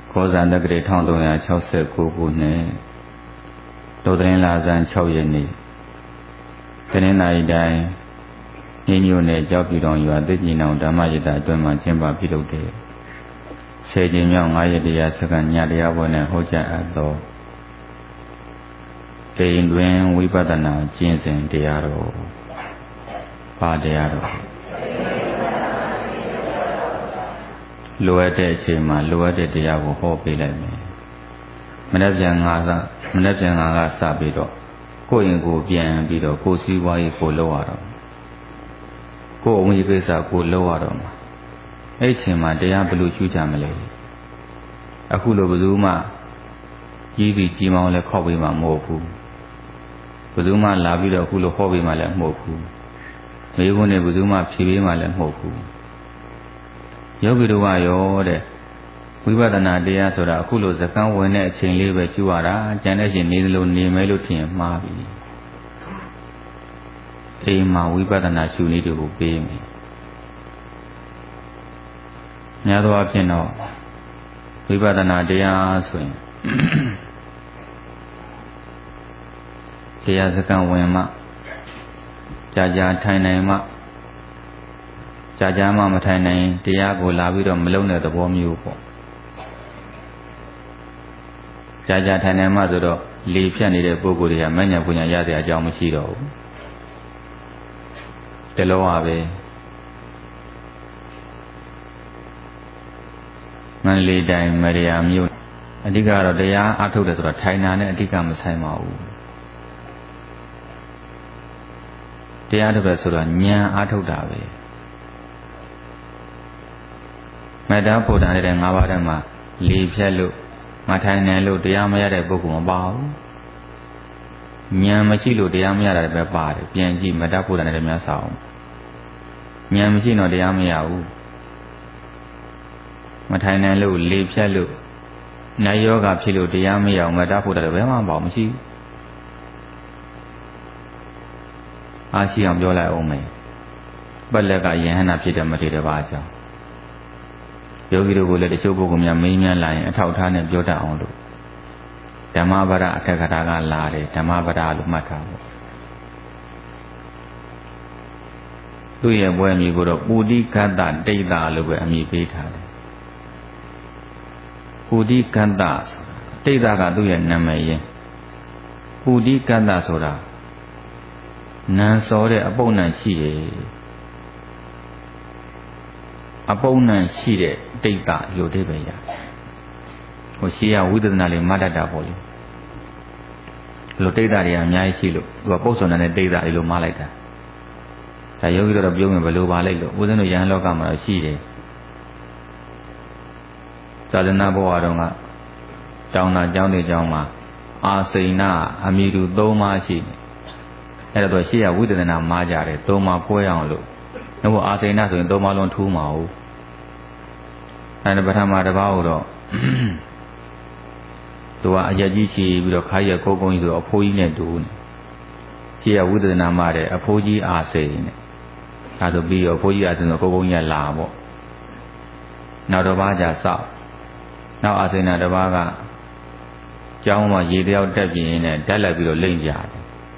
ကောဇာတက္ကရာ1369ခုနှစ်တောတရင်လဇန်6ရက်နေ့တနင်္လာရီတိုင်းညမြို့နယ်ကြောက်ပြည်တော်ရွာသိကျင်အောင်ဓမ္မယတအတွင်းမှာကျင်းပပြုလုပ်တဲ့10ကြိမ်မြောက်9ရက်တရားစက္ကန့်ညတရားပွဲနဲ့ဟောကြားအပ်သောတိမ်တွင်ဝိပဿနာကျင့်စဉ်တရားတော်ပါတရားတော်လိုအပ်တဲ့အချိန်မှာလိုအပ်တဲ့တရားကိုဟောပေးလိုက်မယ်မနေ့ပြန်ငါကစပြီးတော့ကိုယ့်ရင်ကိုပြန်ပြီးတော့ကိုယ်စည်းဝါးရေးကိုလုပ်ရတော့ကိုယ်အဝင်ကိစ္စကိုလုပ်ရတော့မှာအဲ့အချိန်မှာတရားဘယ်လိုကျူးကြမလဲအခုလိုဘယ်သူမှကြီးပြီးကြီးမောင်းလဲခောက်ပေးမှာမဟုတ်ဘူးဘယ်သူမှလာပြီးတော့အခုလိုဟောပေးမှလည်းမဟုတ်ဘူးမိဘနဲ့ဘယ်သူမှဖြေပေးမှလည်းမဟုတ်ဘူးယောဂီတို့ကရောတဲ့ဝိပဿနာတရားဆိုတာအခုလိုဇကံဝင်တဲ့အချိန်လေးပဲကျူရတာကျန်တဲ့ချိန်နေလို့နေမဲလို့ထင်မှားပြီအိမ်မှာဝိပဿနာရှုနည်းတွေကိုပေးမယ်များသောအားဖြင့်တော့ဝိပဿနာတရားဆိုရင်တရားဇကံဝင်မှကြာထိုင်နိုင်မှကြာမှမထိုင်နိုင်တရားကိုလာပြီးတော့မလုံးတဲ့သဘောမျိုးပေါ့ကြာထိုင်နိုင်မှဆိုတော့လေဖြတ်နေတဲ့ပုဂ္ဂိုလ်တွေကမဉ္ဇဉ်ပညာရတဲ့အကြောင်းမရှိတော့ဘူးတလုံးပါပဲမန္တလေးတိုင်းမရယာမြို့အဓိကတော့တရားအထုတ်တယ်ဆိုတော့ထိုင်တာနဲ့အဓိကမဆိုင်ပါဘူးတရားထုတ်တယ်ဆိုတော့ဉာဏ်အထုတ်တာပဲမေတ္တာဘုဒ္ဓနဲ့၅ပါးတည်းမှာလေဖြတ်လို့မထိုင်နိုင်လို့တရားမရတဲ့ပုဂ္ဂိုလ်မပါဘူးဉာဏ်မရှိလို့တရားမရတာပဲပါတယ်ပြန်ကြည့်မေတ္တာဘုဒ္ဓနဲ့လည်းများဆောင်ဉာဏ်မရှိတော့တရားမရဘူးမထိုင်နိုင်လို့လေဖြတ်လို့နာယောဂဖြစ်လို့တရားမရအောင်မေတ္တာဘုဒ္ဓလည်းဘယ်မှမပေါ့မရှိဘူးအားရှိအောင်ပြောလိုက်အောင်မယ်ပက်လက်ကယဟန္တာဖြစ်တဲ့မထေရဘာအကြောင်းယောဂီတို့ကိုလည်းတချို့ပုဂ္ဂိုလ်များမင်းများလာရင်အထောက်ထားနဲ့ပြောတတ်အောင်လို့ဓမ္မပဒအထက်ကထာကလာတယ်ဓမ္မပဒလို့မှတ်ထားဖို့သူ့ရဲ့ဘွဲအမည်ကိုတော့ပုတိကတ္တတိတ်တာလို့ပဲအမည်ပေးထားတယ်ပုတိကတ္တတိတ်တာကသူ့ရဲ့နာမည်ရင်းပုတိကတ္တဆိုတာနံစောတဲ့အပုပ်နံရှိတယ်အပုပ်နံရှိတဲ့တိတ်တာလို့ဒီပဲရဟိုရှိရဝိသဒနာလေးမတ်တတ်တာပေါ့လေလို့တိတ်တာတွေအများကြီးရှိလို့သူကပုပ်စောနေတဲ့တိတ်တာလေးလို့မှားလိုက်တာဒါယောဂီတို့ပြောမယ်ဘယ်လိုပါလိုက်လို့ဦးဇင်းတို့ယဟန်လောကမှာတော့ရှိတယ်သာသနာ့ဘဝတော်ကကျောင်းသားကျောင်းတွေကျောင်းမှာအာစိဏအမိတူ3ပါးရှိတယ်အဲ့တော့ရှိရဝိသဒနာမှားကြတယ်3ပါးပွဲအောင်လို့တော့အာစိဏဆိုရင်3ပါးလုံးထူးမှာဟုတ်အဲ့ဒါပထမတစ်ပါးတော့သူကအရက်ကြီးချီပြီးတော့ခါးရက်ကုန်းကုန်းကြီးဆိုတော့အဖိုးကြီးနဲ့တူနေရှိရဝိသဒနာမှာတဲ့အဖိုးကြီးအာစိဏနဲ့ဒါဆိုပြီးတော့အဖိုးကြီးအာစိဏဆိုကုန်းကုန်းကြီးကလာပေါ့နောက်တစ်ပါးကျစောက်နောက်အာစိဏတစ်ပါးကကျောင်းမှာရေတယောက်တက်ပြင်းနဲ့ဓာတ်လိုက်ပြီးတော့လိမ့်ကြတယ်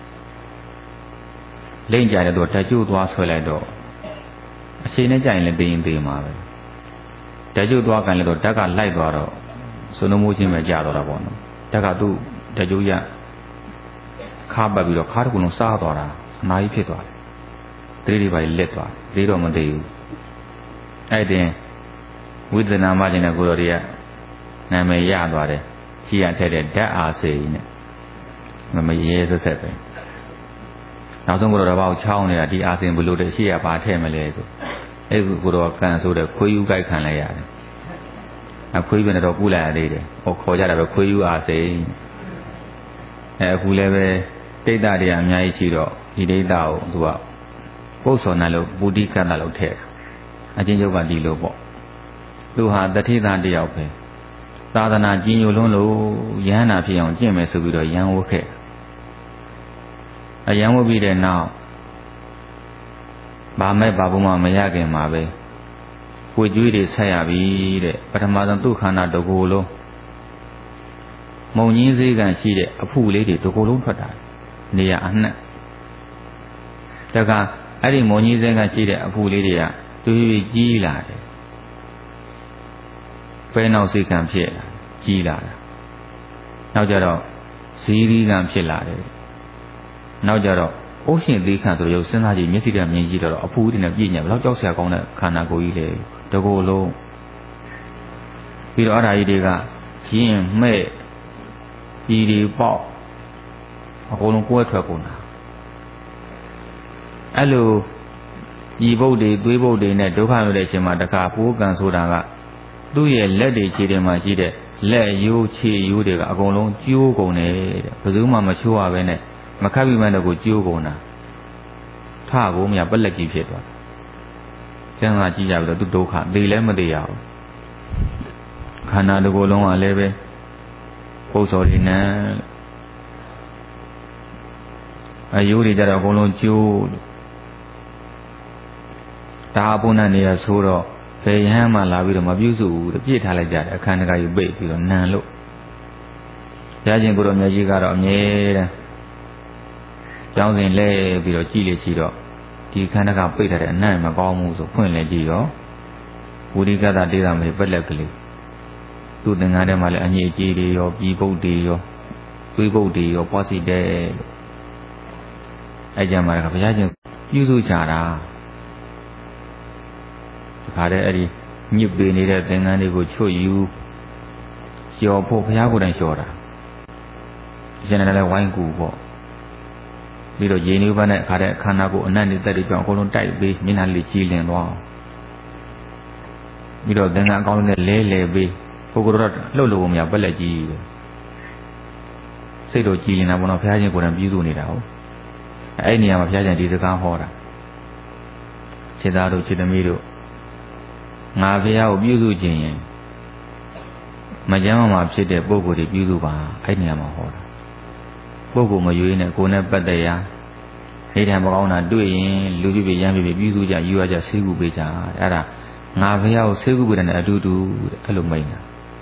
လိမ့်ကြတယ်သူဓာတ်ကျိုးသွားဆွဲလိုက်တော့အချိန်နဲ့ကြာရင်လည်းသေးမှာပဲဓာတ်ကျိုးသွားကန်လည်းတော့ဓာတ်ကလိုက်သွားတော့စုံလုံးမိုးချင်းပဲကြာတော့တာပေါ့နော်ဓာတ်ကသူ့ဓာတ်ကျိုးရခါပတ်ပြီးတော့ခါတစ်ခုလုံးစားသွားတာအနာကြီးဖြစ်သွားတယ်သတိတွေပါလက်သွားသေးတော့မသေးဘူးအဲ့တင်ဝိသနာမခြင်းနဲ့ကိုယ်တော်တွေကနာမည်ရသွားတယ်ရှိရထက်တဲ့ဓာတ်အာစေနဲ့မရေဆက်ဆက်ပဲနောက်ဆုံးကိုယ်တော်ဘာကိုချောင်းနေတာဒီအာစင်ဘလို့တဲ့ရှိရပါထဲ့မလဲဆိုအဲ့ကိုယ်တော်ကန်ဆိုတဲ့ခွေးယူကြိုက်ခံလိုက်ရတယ်အခွေးပြန်တော့ကူးလိုက်ရသေးတယ်ဟောခေါ်ကြတာပဲခွေးယူအာစိအခုလည်းပဲဒိဋ္ဌတွေအများကြီးရှိတော့ဒီဒိဋ္ဌကိုသူကပု္ပ္ပစောနာလို့ပုတိကတ္တလို့ထည့်အချင်းချုပ်ကဒီလိုပေါ့သူဟာတတိသားတယောက်ပဲသာသနာကြီးညိုလွန်းလို့ယဟန္တာဖြစ်အောင်ကျင့်မယ်ဆိုပြီးတော့ရန်ဝတ်ခဲ့အရန်ဝတ်ပြီးတဲ့နောက်ဘာမဲ့ဘာဘူးမှမရခင်မှာပဲကိုကြွေးတွေဆက်ရပြီတဲ့ပထမဆုံးသူ့ခန္ဓာတကူလုံးမုံကြီးစေးကန်ရှိတဲ့အဖူလေးတွေတစ်ခုလုံးထွက်တာနေရအနှက်တခါအဲ့ဒီမုံကြီးစေးကန်ရှိတဲ့အဖူလေးတွေကတူကြီးလာတယ်ပဲနောက်စေးကန်ဖြစ်လာကြီးလာတာနောက်ကြတော့ဇီးရီးကန်ဖြစ်လာတယ်နောက်ကြတော့အိုးရှင်သေးခန့်ဆိုတော့ရုပ်စဉ်းစားကြည့်မျက်စိနဲ့မြင်ကြည့်တော့အဖူးတွေနဲ့ပြည့်ညက်ဘယ်တော့ကြောက်စရာကောင်းတဲ့ခန္ဓာကိုယ်ကြီးလေတကူလုံးပြီးတော့အဲ့ဒါကြီးတွေကရင်မဲ့ပြည်တွေပေါက်အကုန်လုံးကိုယ်ထွက်ကုန်တာအဲ့လိုဤဘုတ်တွေသွေးဘုတ်တွေနဲ့ဒုက္ခရောက်တဲ့အချိန်မှာတခါပိုးကံဆိုတာကသူ့ရဲ့လက်တွေခြေတွေမှာရှိတဲ့လက်ရိုးခြေရိုးတွေကအကုန်လုံးကျိုးကုန်တယ်တဲ့ဘယ်သူမှမချိုးရဘဲနဲ့မခတ်ပြီးမှတော့ကိုကျိုးကုန်တာထကိုမြပလက်ကြီးဖြစ်သွားကျန်ကကြည့်ကြပြီးတော့သူဒုက္ခသိလည်းမသိရဘူးခန္ဓာတစ်ခုလုံးကလည်းပဲပု္ပ္ပစော်ဒီနံအယိုးတွေကြတော့အကုန်လုံးကျိုးဒါအပုံနဲ့နေရဆိုတော့ဘယ်ရဟန်းမှလာပြီးတော့မပြုစုဘူးပြည့်ထားလိုက်ကြတယ်အခန်းတကာကြီးပိတ်ပြီးတော့နံလို့ဘုရားရှင်ကိုတော်မြတ်ကြီးကတော့အမြဲတမ်းကျောင်းစဉ်လဲပြီးတော့ကြည်လေရှိတော့ဒီခန္ဓာကပိတ်ထားတဲ့အနံ့မကောင်းဘူးဆိုဖွင့်လဲကြည့်ရောဝိရိကသဒေသမတွေပက်လက်ကလေးသူ့သင်္ကန်းထဲမှာလည်းအငြိအကျေးတွေရောပြည်ပုတ်တွေရောသွေးပုတ်တွေရောပွားစီတယ်လို့အဲ့ကြမှာကဘုရားရှင်ပြုစုကြတာဒီခါတည်းအဲ့ဒီညစ်ပေနေတဲ့သင်္ကန်းတွေကိုချွတ်ယူလျှော်ဖို့ဘုရားကိုယ်တိုင်လျှော်တာရှင်နဲ့လည်းဝိုင်းကူပေါ့ပြီးတော့ရေနည်းပန်းနဲ့ခါတဲ့ခန္ဓာကိုယ်အနတ်နဲ့တက်ပြီးပြောင်းအကုန်လုံးတိုက်ပြီးမျက်နှာလေးကြည်လင်သွားပြီးတော့သင်္ကန်းအကောင်းနဲ့လဲလဲပြီးကိုကိုတော့လှုပ်လို့မရပက်လက်ကြီးပဲစိတ်တော့ကြည်လင်တာပေါ့နော်ဘုရားရှင်ကိုယ်တိုင်ပြုစုနေတာဟုတ်အဲ့ဒီနေရာမှာဘုရားရှင်ဒီစကားဟောတာခြေသားတို့ခြေသမီးတို့ငါဘုရားကိုပြုစုခြင်းရင်မကြမ်းမှာဖြစ်တဲ့ပုဂ္ဂိုလ်တွေပြုစုပါအဲ့ဒီနေရာမှာဟောတာပုဂ္ဂိုလ်မရွေးနဲ့ကိုယ်နဲ့ပတ်သက်ရာနေထိုင်မကောင်းတာတွေ့ရင်လူပြပြရမ်းပြပြပြုစုကြယူရကြဆေးကုပေးကြအဲ့ဒါငါဘုရားကိုဆေးကုပေးတဲ့အတူတူအဲ့လိုမိန်တာ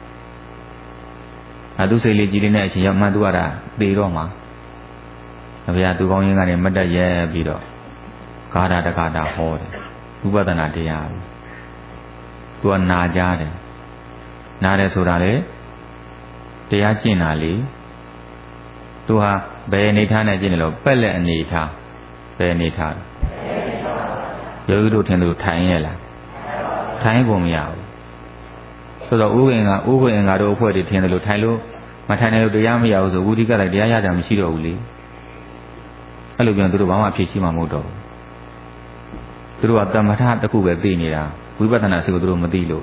သူစိတ်လေးကြည်နေတဲ့အချိန်ရောက်မှသူကသေတော့မှာဘုရားသူကောင်းရင်ကနေမတ်တက်ရဲပြီးတော့ဂါထာတက္ကတာဟောတယ်ဥပဒနာတရားသူကနာကြတယ်နားတယ်ဆိုတာလေတရားကျင့်တာလေသူဟာဘယ်အနေထားနဲ့ကျင့်တယ်လို့ပက်လက်အနေထားဘယ်အနေထားယောဂီတို့ထင်သူထိုင်ရဲ့လားထိုင်ကုန်မရဘူးဆိုတော့ဥပ္ပင်္ဂါတို့အဖွဲ့တွေထင်တယ်လို့ထိုင်လို့မထိုင်တယ်လို့တရားမရဘူးဆိုဝိရိကလည်းတရားရတာမရှိတော့ဘူးလေအဲ့လိုပြန်သူတို့ဘာမှဖြေရှင်းမှာမဟုတ်တော့ဘူးသူတို့ကတမထတစ်ခုပဲသိနေတာဝိပဿနာစိတ်ကိုသူတို့မသိလို့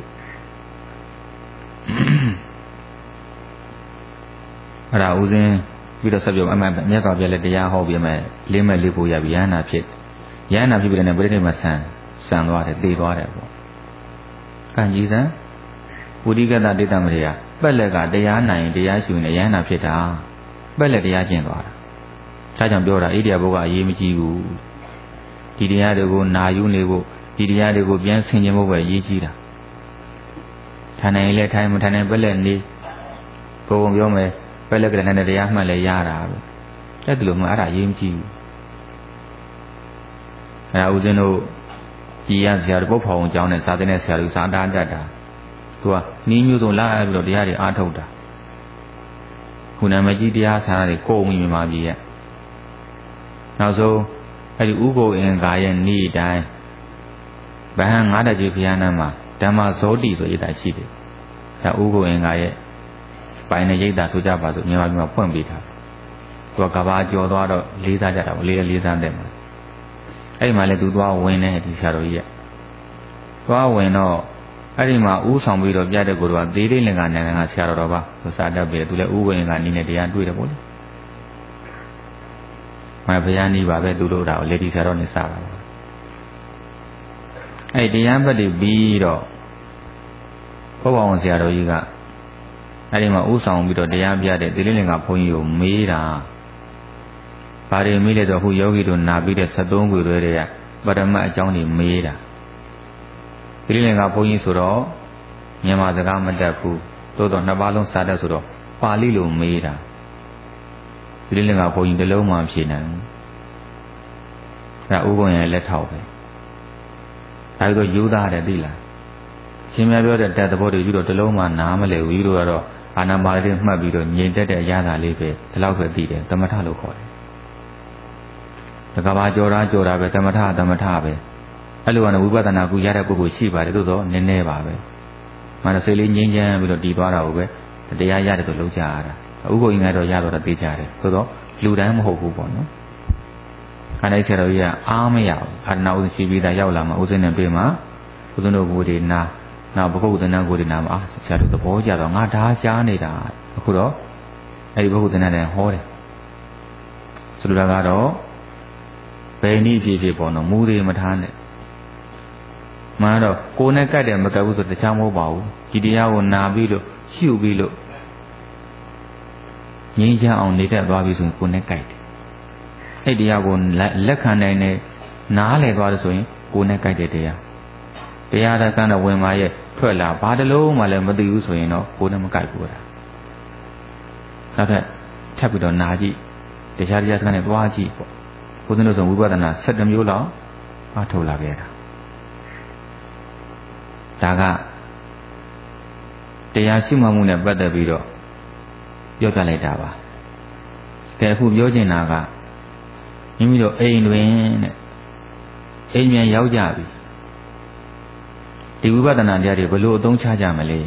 အဲ့ဒါဥစဉ်ပြီးတော့ဆက်ပြောအမှန်မြတ်စွာဘုရားလည်းတရားဟောပြီးမှလေးမဲ့လေးဖို့ရပြီယန္နာဖြစ်ပြီးတဲ့နေ့ပြိဋိမဆန်သွားတယ်သေသွားတယ်ပေါ့ကံကြီးစံဝိရိကတဒေသမတွေကပက်လက်ကတရားနိုင်တရားရှုနေယန္နာဖြစ်တာပက်လက်တရားကျင့်သွားတာဒါကြောင့်ပြောတာဣရိယာပုဂ္ဂအရေးမကြီးဘူးဒီတရားတွေကိုနာယူနေဖို့ဒီတရားတွေကိုပြန်ဆင်ခြင်ဖို့ပဲအရေးကြီးတာထိုင်နိုင်လဲထိုင်မထိုင်နိုင်ပက်လက်နေကိုယ်ကပြောမယ်ပက်လက်ကလည်းနဲ့တရားမှတ်လဲရတာပဲအဲ့ဒါလို့မှအဲ့ဒါအရေးမကြီးဘူးအဲ့ဒါဦးဇင်းတို့ကြည်ရဆရာတို့ပုတ်ဖောင်ကျောင်းနဲ့စာသင်တဲ့ဆရာတို့စာတာတတ်တာသူကနီးမျိုးစုံလာပြီးတော့တရားတွေအားထုတ်တာခုနမကြီးတရားဆရာတွေကိုယ်မိမြင်ပါပြီရဲ့နောက်ဆုံးအဲ့ဒီဥပုပ်အင်္ဂါရဲ့နေ့တိုင်းဗဟန်း9တကြီးဘုရားနာမှာဓမ္မဇောတိဆိုရတာရှိတယ်ဒါဥပုပ်အင်္ဂါရဲ့ပိုင်နဲ့ရိတ်တာဆိုကြပါစို့မြန်မာပြည်မှာဖွင့်ပေးတာသူကကဘာကြော်သွားတော့လေးစားကြတာပေါ့လေးစားတဲ့မှာအဲ့ဒီမှာလည်းသူသွားဝင်နေဒီဆရာတော်ကြီးရဲ့သွားဝင်တော့အဲ့ဒီမှာဥဆောင်ပြီးတော့ပြတဲ့ကိုယ်တော်ကသေးသေးလင်္ကာနိုင်ငံကဆရာတော်ပါသူစာတတ်ပြီသူလည်းဥဝင်ကနီးနေတရားတွေ့တယ်ပေါ့လေမဘုရားနီးပါပဲသူတို့တာကိုလေဒီဆရာတော်နဲ့စတာအဲ့တရားဘက်တွေပြီးတော့ဘုရားဝန်ဆရာတော်ကြီးကအဲ့ဒီမှာဥဆောင်ပြီးတော့တရားပြတဲ့သေးသေးလင်္ကာဘုန်းကြီးကိုမေးတာဘာတွေမေးလဲဆိုဟိုယောဂီတို့နာပြီးတဲ့73ခုတွေကပရမတ်အကြောင်းတွေမေးတာသေးသေးလင်္ကာဘုန်းကြီးဆိုတော့မြန်မာစကားမတတ်ဘူးသို့တော့နှစ်ပါးလုံးစာတတ်ဆိုတော့ပါဠိလိုမေးတာဒီလင်္ကာဘုန်းကြီးတစ်လုံးမှဖြေနိုင်ဒါဥက္ကုံရဲ့လက်ထောက်ပဲဒါဆိုယူသားတယ်သိလားရှင်များပြောတဲ့တတ်သဘောတွေယူတော့တစ်လုံးမှနားမလဲဘူးယူတော့အာနာပါနတွေမှတ်ပြီးတော့ငြိမ်သက်တဲ့အရာသာလေးပဲဒီလောက်ပဲသိတယ်သမထလို့ခေါ်တယ်တကဘာကြော်တာပဲသမထပဲအဲ့လိုကတော့ဝိပဿနာကုရတဲ့ပုဂ္ဂိုလ်ရှိပါတယ်သို့တော့နည်းနည်းပါပဲမှန်တယ်စိတ်လေးငြိမ်းချမ်းပြီးတော့တည်သွားတာကိုပဲတရားရတယ်ဆိုလုပ်ကြရတာဥက္ကုံကြီးကတော့ရတော့သိကြတယ်သို့တော့လူတိုင်းမဟုတ်ဘူးပေါ့နော်ခန္ဓာဆရာတော်ကြီးကအားမရဘူးအာရဏဥရှိပြီးသားရောက်လာမှဥစဉ်နဲ့ပြေးမှဥစဉ်တို့ကိုဒီနာနောက်ဘဂုသနာကိုဒီနာမှာဆရာတို့သဘောကျတော့ငါဒါရှားနေတာအခုတော့အဲ့ဒီဘဂုသနာနဲ့ဟောတယ်ဆိုလိုတာကတော့ဘယ်နည်းဖြစ်ပေါ့နော်မူတွေမထားနဲ့မှန်တော့ကိုယ်နဲ့ကတ်တယ်မကတ်ဘူးဆိုတခြားမဟုတ်ပါဘူးဒီတရားကိုနာပြီးလို့ရှုပြီးလို့ငြိမ်းချမ်းအောင်နေတတ်သွားပြီဆိုရင်ကိုယ်နဲ့ကတ်တယ်အဲ့တရားကိုလက်ခံနိုင်နဲ့နားလည်သွားလို့ဆိုရင်ကိုယ်နဲ့ကတ်တဲ့တရားတရားတက္ကန့်တော့ဝင်มาရဲ့ထွက်လာဘာတလုံးမှလည်းမသိဘူးဆိုရင်တော့ကိုယ်နဲ့မကတ်ဘူးလားနောက်ထပ်ပြီးတော့နာကြည့်တရားတက္ကန့်နဲ့သွားကြည့်ပေါ့ဘုရားတို့ဆိုဝိပဿနာ7မျိုးလောက်အားထုတ်လာခဲ့တာဒါကတရားရှိမှမှုနဲ့ပတ်သက်ပြီးတော့ပြောပြလိုက်တာပါကဲအခုပြောချင်တာကမိမိတို့အိမ်တွင်တဲ့အိမ်မြန်ရောက်ကြပြီဒီဝိပဿနာတရားတွေဘယ်လိုအသုံးချကြမလဲ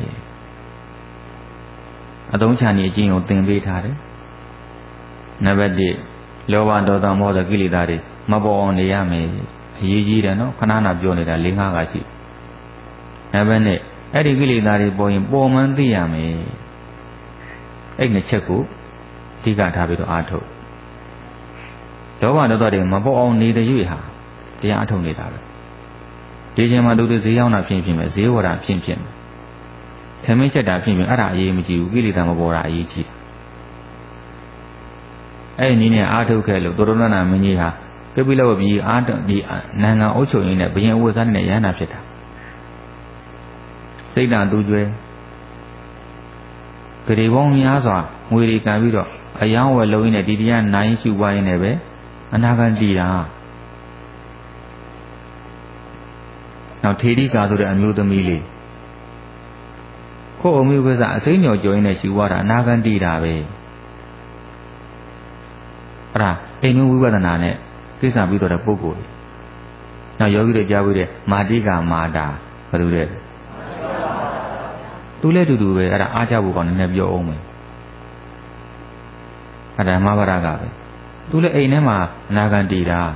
အသုံးချနည်းအကျဉ်းကိုသင်ပေးထားတယ်နံပါတ်1လောဘဒေါသမောဟကိလေသာတွေမပေါ်အောင်နေရမယ်အရေးကြီးတယ်နော်ခဏခဏပြောနေတာ၄-၅ ခါရှိနံပါတ်2အဲ့ဒီကိလေသာတွေပေါ်ရင်ပေါ်မှန်းသိရမယ်အဲ့နှစ်ချက်ကိုအဓိကထားပြီးတော့အားထုတ်လောဘဒေါသတွေမပေါ်အောင်နေတဲ့ရွေ့ဟာတရားအားထုတ်နေတာပဲဒီချိန်မှာသူတို့ဈေးရောက်တာဖြစ်မယ်ဈေးဝယ်တာဖြစ်မယ်ထမင်းချက်တာဖြစ်မယ်အဲ့ဒါအရေးမကြီးဘူးကိလေသာမပေါ်တာအရေးကြီးတယ်အဲ့ဒီနည်းနဲ့အားထုတ်ခဲ့လို့သောရဏနာမင်းကြီးဟာကပိလဝပြည်အားထုတ်ဒီနိုင်ငံအုပ်ချုပ်ရင်းနဲ့ဘုရင်အဝတ်စားနဲ့ရဟန္တာဖြစ်တာစိတ်ဓာတ်သူကျွဲဂရေပေါင်းများစွာငွေတွေကံပြီးတော့အယောင်းဝယ်လုံးရင်းနဲ့ဒီတရားနိုင်ရှုပွားရင်းနဲ့ပဲအနာဂတ်တည်တာနောက်ထေရီကာဆိုတဲ့အမျိုးသမီးလေးကိုယ့်အမျိုးကစားအစိမ်းညော်ကြော်ရင်းနဲ့ရှုပွားတာအနာဂတ်တည်တာပဲအဲ့ဒါအိမ်မျိုးဝိပဿနာနဲ့ကိစ္စပြီးတော့တဲ့ပုဂ္ဂိုလ်နောက်ယောဂီတွေကြားပြီးတဲ့မာတိကာမာတာဘယ်လိုလဲသူလည်းတူပဲအဲ့ဒါအားကြဖို့ကောင်းနေပြောအောင်မယ်အဲ့ဒါမဘာရကပဲသူလည်းအိမ်ထဲမှာအနာဂတ်တည်တာ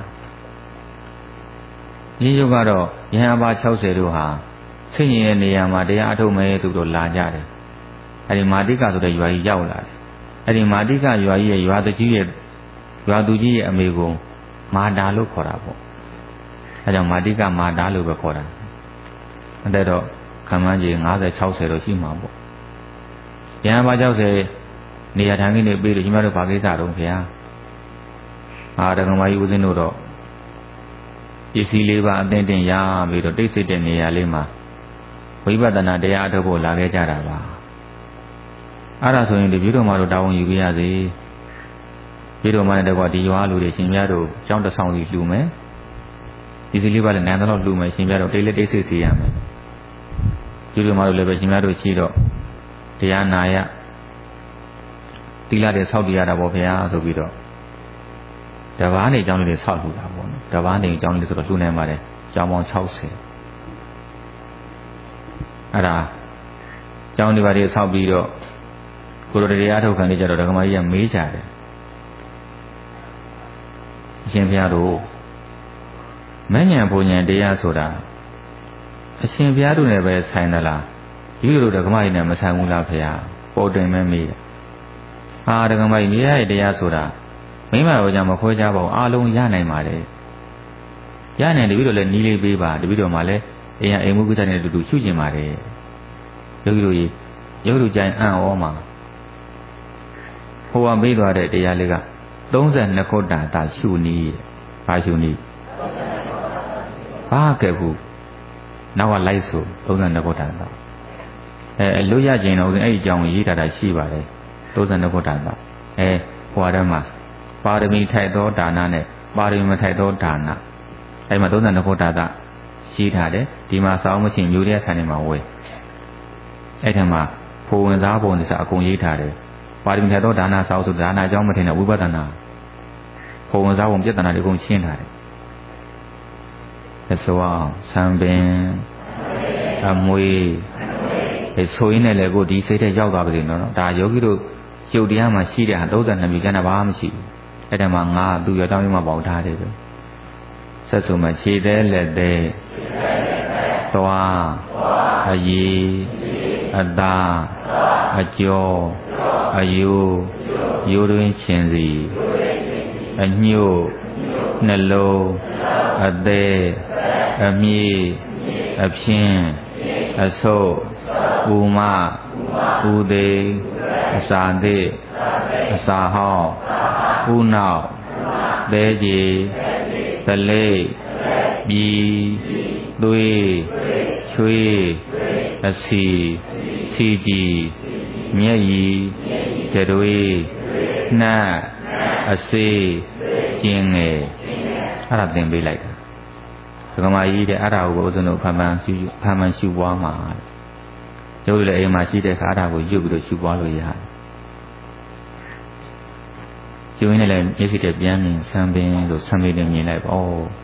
ရင်းရုပ်ကတော့ယဟန်ပါ60တို့ဟာဆင့်ရင်ရဲ့နေရာမှာတရားအထုတ်မယ်ဆိုတော့လာကြတယ်အဲ့ဒီမာတိကဆိုတဲ့ရွာကြီးရောက်လာတယ်အဲ့ဒီမာတိကရွာကြီးရဲ့ရွာသူကြီးရဲ့အမေကိုမာတာလို့ခေါ်တာပေါ့အဲကြောင့်မာတိကမာတာလို့ပဲခေါ်တာအဲ့တော့ခံမှန်းကြီး50-60တော့ရှိမှာပေါ့ယဟန်ပါ60နေရာထိုင်ခင်းနေပြီးတော့ညီမတို့ဘာကိစ္စတော့ခင်ဗျာဒကမကြီးဦးစင်းတို့တော့ပစ္စည်းလေးပါအသင်းတင်ရပြီးတော့တိတ်ဆိတ်တဲ့နေရာလေးမှာဝိပဿနာတရားအထုတ်ဖို့လာခဲ့ကြတာပါအဲ့ဒါဆိုရင်ဒီပြည်တော်မှာတော့တာဝန်ယူပြရစေပြည်တော်မှာလည်းတော့ဒီရွာလူတွေရှင်ပြတို့ကျောင်းတစ်ဆောင်စီလှူမယ်ဒီစီလေးပါလည်းနန်းတော်လှူမယ်ရှင်ပြတို့တိတ်လက်တိတ်ဆိတ်စီရမယ်ပြည်တော်မှာလည်းပဲရှင်ပြတို့ရှိတော့တရားနာရတိလာတဲ့ဆောက်တည်ရတာပေါ့ခင်ဗျာဆိုပြီးတော့တပားနေကျောင်းလေးတွေဆောက်လှူတာပေါ့နော်တပားနေကျောင်းလေးဆိုတော့လှူနိုင်ပါတယ်ကျောင်းပေါင်း60အဲ့ဒါကျောင်းတွေပါတွေဆောက်ပြီးတော့ကိုလိုတရားထုတ်ခံနေကြတော့ဒကမကြီးကမေးကြတယ်အရှင်ဘုရားတို့မဉ္ဇဉ်ဘုံဉဏ်တရားဆိုတာအရှင်ဘုရားတို့နဲ့ပဲဆိုင်သလားဒီလိုဒကမကြီးနဲ့မဆိုင်ဘူးလားဖေဟာပေါ်တင်မဲမေးတယ်ဟာဒကမကြီးနေရတဲ့တရားဆိုတာမိမတော်ကြောင့်မခွဲကြပါဘူးအားလုံးရနိုင်ပါတယ်ရနိုင်တယ်ပြီးတော့လည်းနီးလေးပေးပါတပြီးတော့မှလည်းအိမ်မှုကိစ္စနဲ့အတူတူရှုကျင်ပါတယ်ယောဂီတို့ကြိုင်အံ့ဩမှာဟိုကမေးသွားတဲ့တရားလေးက32ခုတာတာရှုနည်းဘာရှုနည်းဘာကဲဘူးနောက်ကလိုက်ဆို32ခုတာတာလွတ်ရခြင်းတော့အဲ့ဒီအကြောင်းရေးထားတာရှိပါတယ် 32ခုဒါနဟိုထဲမှာပါရမီထိုက်သောဒါနနဲ့ပါရမီမထိုက်သောဒါနအဲ့မှာ32ခုဒါနရှိထားတယ်ဒီမှာစောင်းမချင်းမျိုးတဲ့ဆန်နေမှာဝယ်အဲ့ထက်မှာဖိုဝင်စားပုံတွေစအကုန်ရေးထားတယ်ပါရမီထိုက်သောဒါနစောင်းဆိုဒါနအကြောင်းမထင်တဲ့ဝိပဿနာဖိုဝင်စားပုံပြဿနာတွေအကုန်ရှင်းထားတယ်ဆိုအောင်ဆံပင်အမွေဆိုရင်းနဲ့လည်းကိုဒီစိတ်ထဲရောက်သွားပါစေနော်ဒါယောဂီတို့ကျုပ်တရားမှာရှိတဲ့ဟာ32မျိုးကျန်တာဘာမှမရှိဘူးအဲ့ဒါမှငါသူရတောင်းရမှာပေါထားတယ်ပဲဆက်စုံမှာခြေသေးလက်သေးသွားအရီအသားအကျော်အယိုရိုးတွင်ချင်းစီအညို့နှလုံးအသေးအမြေအဖြင်းအဆုပ်ဥမဥသေးအစာသေးအစာဟောင်းဥနောက်သဲကြီးသလိပ်ပြီးသွေးချွေးအစီစီကြီးမျက်ရည်တွေနှက်အစေးကျင်းငယ်အဲ့ဒါသင်ပေးလိုက်တာဒကမာကြီးတဲ့အဲ့ဒါကိုဥစဉ်တို့ဖန်ဖန်ရှုပွားမှာကျုပ်လည်းအိမ်မှာရှိတဲ့ခါအဲ့ဒါကိုယူပြီးတော့ရှုပွားလို့ရတယ်ကျုပ်ရင်းနဲ့လည်းမျက်စိတည်းပြန်မြင်ဆံပင်ဆိုဆံပင်နဲ့မြင်လိုက်ပါ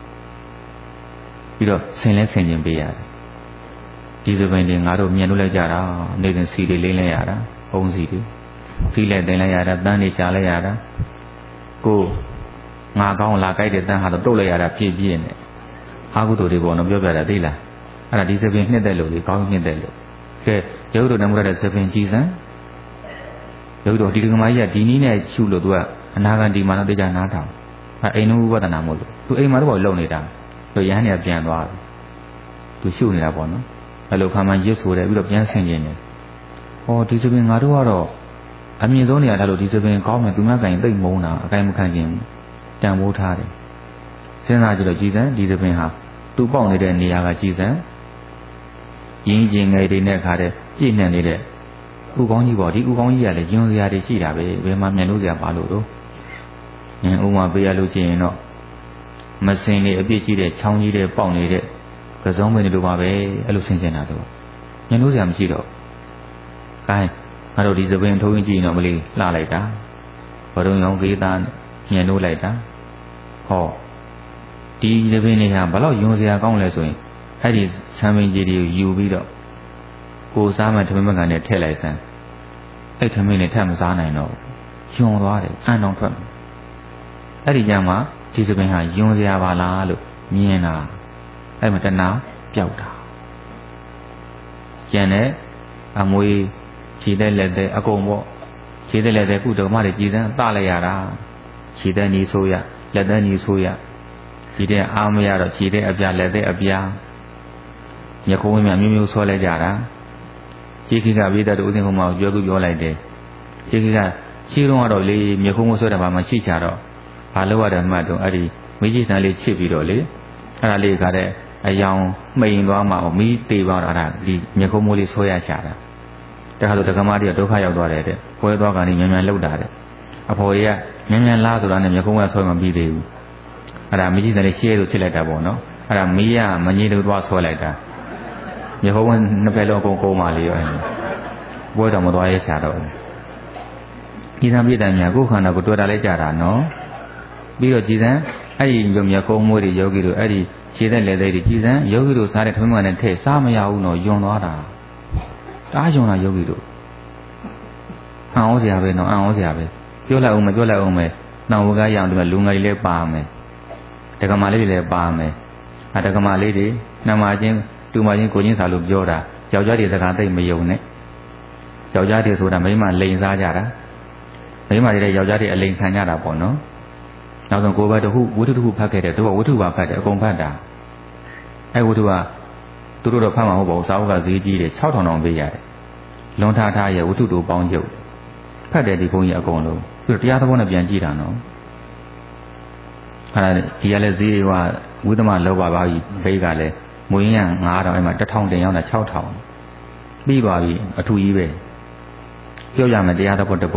ပြီးတော့ဆင်လဲဆင်ခြင်းပေးရတယ်ဒီစပင်တွေငါတို့မြင်လို့လိုက်ကြတာနေစဉ်စီတွေလိမ့်လိုက်ရတာပုံစီတွေဖိလိုက်တင်လိုက်ရတာတန်းနေရှာလိုက်ရတာကိုငါကောင်းလာကြိုက်တဲ့တန်းဟာတော့တုတ်လိုက်ရတာပြည့်ပြည့်နဲ့အာဟုတုတွေပေါ့နော်ပြောပြတာသိလားအဲ့ဒါဒီစပင်နှစ်သက်လို့လေကောင်းနှစ်သက်လို့ကဲရုပ်တို့နမရတဲ့စပင်ကြည်စံရုပ်တို့ဒီကမာကြီးကဒီနည်းနဲ့ရှုလို့သူကအနာဂတ်ဒီမှာတော့တရားနားထောင်အိမ်နုဝဒနာမို့လို့သူအိမ်မှာတော့လုံနေတာသူရဟန်းနေပြန်သွားတယ်သူရှုနေတာပေါ့နော်အဲ့လိုခါမှရစ်ဆိုတယ်ပြီးတော့ပြန်ဆင်ကျင်တယ်ဟောဒီစပင်ငါတို့ကတော့အမြင့်ဆုံးနေရာထားလို့ဒီစပင်ကောင်းမယ်သူများကရင်သိမ့်မုန်းတာအကိုင်မခံခြင်းတန်ဖိုးထားတယ်စဉ်းစားကြည့်တော့ကြည်စံဒီစပင်ဟာသူပေါက်နေတဲ့နေရာကကြည်စံရင်းကျင်ငယ်တွေနဲ့ခါတဲ့ပြည့်နှံနေတဲ့ဥကောင်းကြီးပေါ့ဒီဥကောင်းကြီးကလည်းယွန်းစရာတွေရှိတာပဲဘယ်မှာမြင်လို့စရာပါလို့တော့ဥမာပေးရလို့ရှိရင်တော့မစင်နေအပြည့်ကြီးတဲ့ချောင်းကြီးတဲ့ပေါက်နေတဲ့ကစုံမင်းတွေလိုပါပဲအဲ့လိုဆင်ကျင်တာတော့မြင်လို့စရာမရှိတော့ခိုင်းငါတို့ဒီစပင်ထိုးရင်ကြည့်ရင်တော့မလေးလှလိုက်တာဘရုံရောင်သေးသားနဲ့မြင်လို့လိုက်တာဟောဒီစပင်တွေဟာဘလောက်ယွန်းစရာကောင်းလဲဆိုရင်အဲ့ဒီဆံပင်ကြီးတွေကိုယူပြီးတော့ကိုစားမှထမင်းမကန်နဲ့ထည့်လိုက်စမ်းအဲ့ထမင်းနဲ့ထပ်မစားနိုင်တော့ယွန်းသွားတယ်အန်အောင်ထွက်အဲ့ဒီကြမှာဒီစပင်ဟာယွန်းစရာပါလားလို့မြင်တာအဲ့မှာတဏှာပျောက်တာကျန်တဲ့အမွေခြေတဲ့လက်တဲ့အကုန်ပေါ့ခြေတဲ့လက်တဲ့ကုတော်မတွေကြည်စမ်းသလိုက်ရတာခြေတဲ့ညီဆိုရလက်တဲ့ညီဆိုရဒီတဲ့အားမရတော့ခြေတဲ့အပြလက်တဲ့အပြညခုံးဝင်းမြမျိုးမျိုးဆွဲလိုက်ကြတာခြေခိကပိဋကတို့ဥစဉ်ဟောမှာပြောလိုက်တယ်ခြေခိကခြေတော့တော့လေညခုံးမဆွဲတာဘာမှရှိကြတော့ဘာလို့ရတဲ့မှတ်တော့အဲ့ဒီမိကြီးစံလေးချစ်ပြီးတော့လေအဲ့ဒါလေးကတဲ့အယောင်မှိန်သွားမှမီးတေသွားတာဒီညခုံးမိုးလေးဆွဲရချတာတခါလို့ဒကမတွေကဒုက္ခရောက်သွားတယ်တဲ့ပွဲသွားကနေမြန်မြန်လှုပ်တာတဲ့အဖေါ်တွေကမြန်မြန်လားဆိုတာနဲ့ညခုံးကဆွဲမပြီးသေးဘူးအဲ့ဒါမိကြီးစံလေးရှေ့လို့ချစ်လိုက်တာပေါ့နော်အဲ့ဒါမီးရမငြိလို့သွားဆွဲလိုက်တာညခုံးကနှစ်ဖက်လုံးအကုန်ကုန်ပါလေရောပွဲတော်မသွားရဲချတော့ဒီသံပြည့်တယ်များကိုခန္ဓာကိုတွေ့တာလဲကြတာနော်ပြီးတော့ကြည်စံအဲ့ဒီညခုံးမိုးတွေယောဂီတို့အဲ့ဒီခြေသက်လက်သေးတွေကြည်စံယောဂီတို့စားတဲ့ထမင်းမှန်နဲ့ထည့်စားမရဘူးနော်ယွန်သွားတာတားယုံတာယောဂီတို့အံ့ဩစရာပဲနော်အံ့ဩစရာပဲပြောလိုက်အောင်မပြောလိုက်အောင်ပဲနောင်ဝကရအောင်ဒီမှာလူငယ်တွေလည်းပါမယ်ဒကမာလေးတွေလည်းပါမယ်ဒကမာလေးတွေနှမချင်းတူမချင်းကိုချင်းစာလို့ပြောတာယောက်ျားတွေစကားသိမယုံနဲ့ယောက်ျားတွေဆိုတာမိန်းမလိန်စားကြတာမိန်းမတွေလည်းယောက်ျားတွေအလိန်ခံကြတာပေါ့နော်နောက်ဆုံးကိုယ်ပဲတခုဝတ္ထုတစ်ခုဖတ်ခဲ့တယ်သူကဝတ္ထုပါဖတ်တယ်အကုန်ဖတ်တာအဲဝတ္ထုကသူတို့တော့ဖတ်မှာမဟုတ်ပါဘူးစာအုပ်ကဈေးကြီးတယ်6000တောင်ပေးရတယ်လွန်ထားရဲ့ဝတ္ထုတို့ပေါင်းချုပ်ဖတ်တယ်ဒီဘုန်းကြီးအကုန်လုံးပြီးတော့တရားသဘောနဲ့ပြန်ကြည့်တာနော်အဲ့ဒါဒီကလည်းဈေးကဝိသမလောက်ပါပါကြီးဘေးကလည်းမွေးရန်9000အဲ့မှာ1000တင်ရောက်တာ6000ပြီးပါပြီအထူးကြီးပဲပြောရမယ်တရားသဘောတစ်ပုဒ်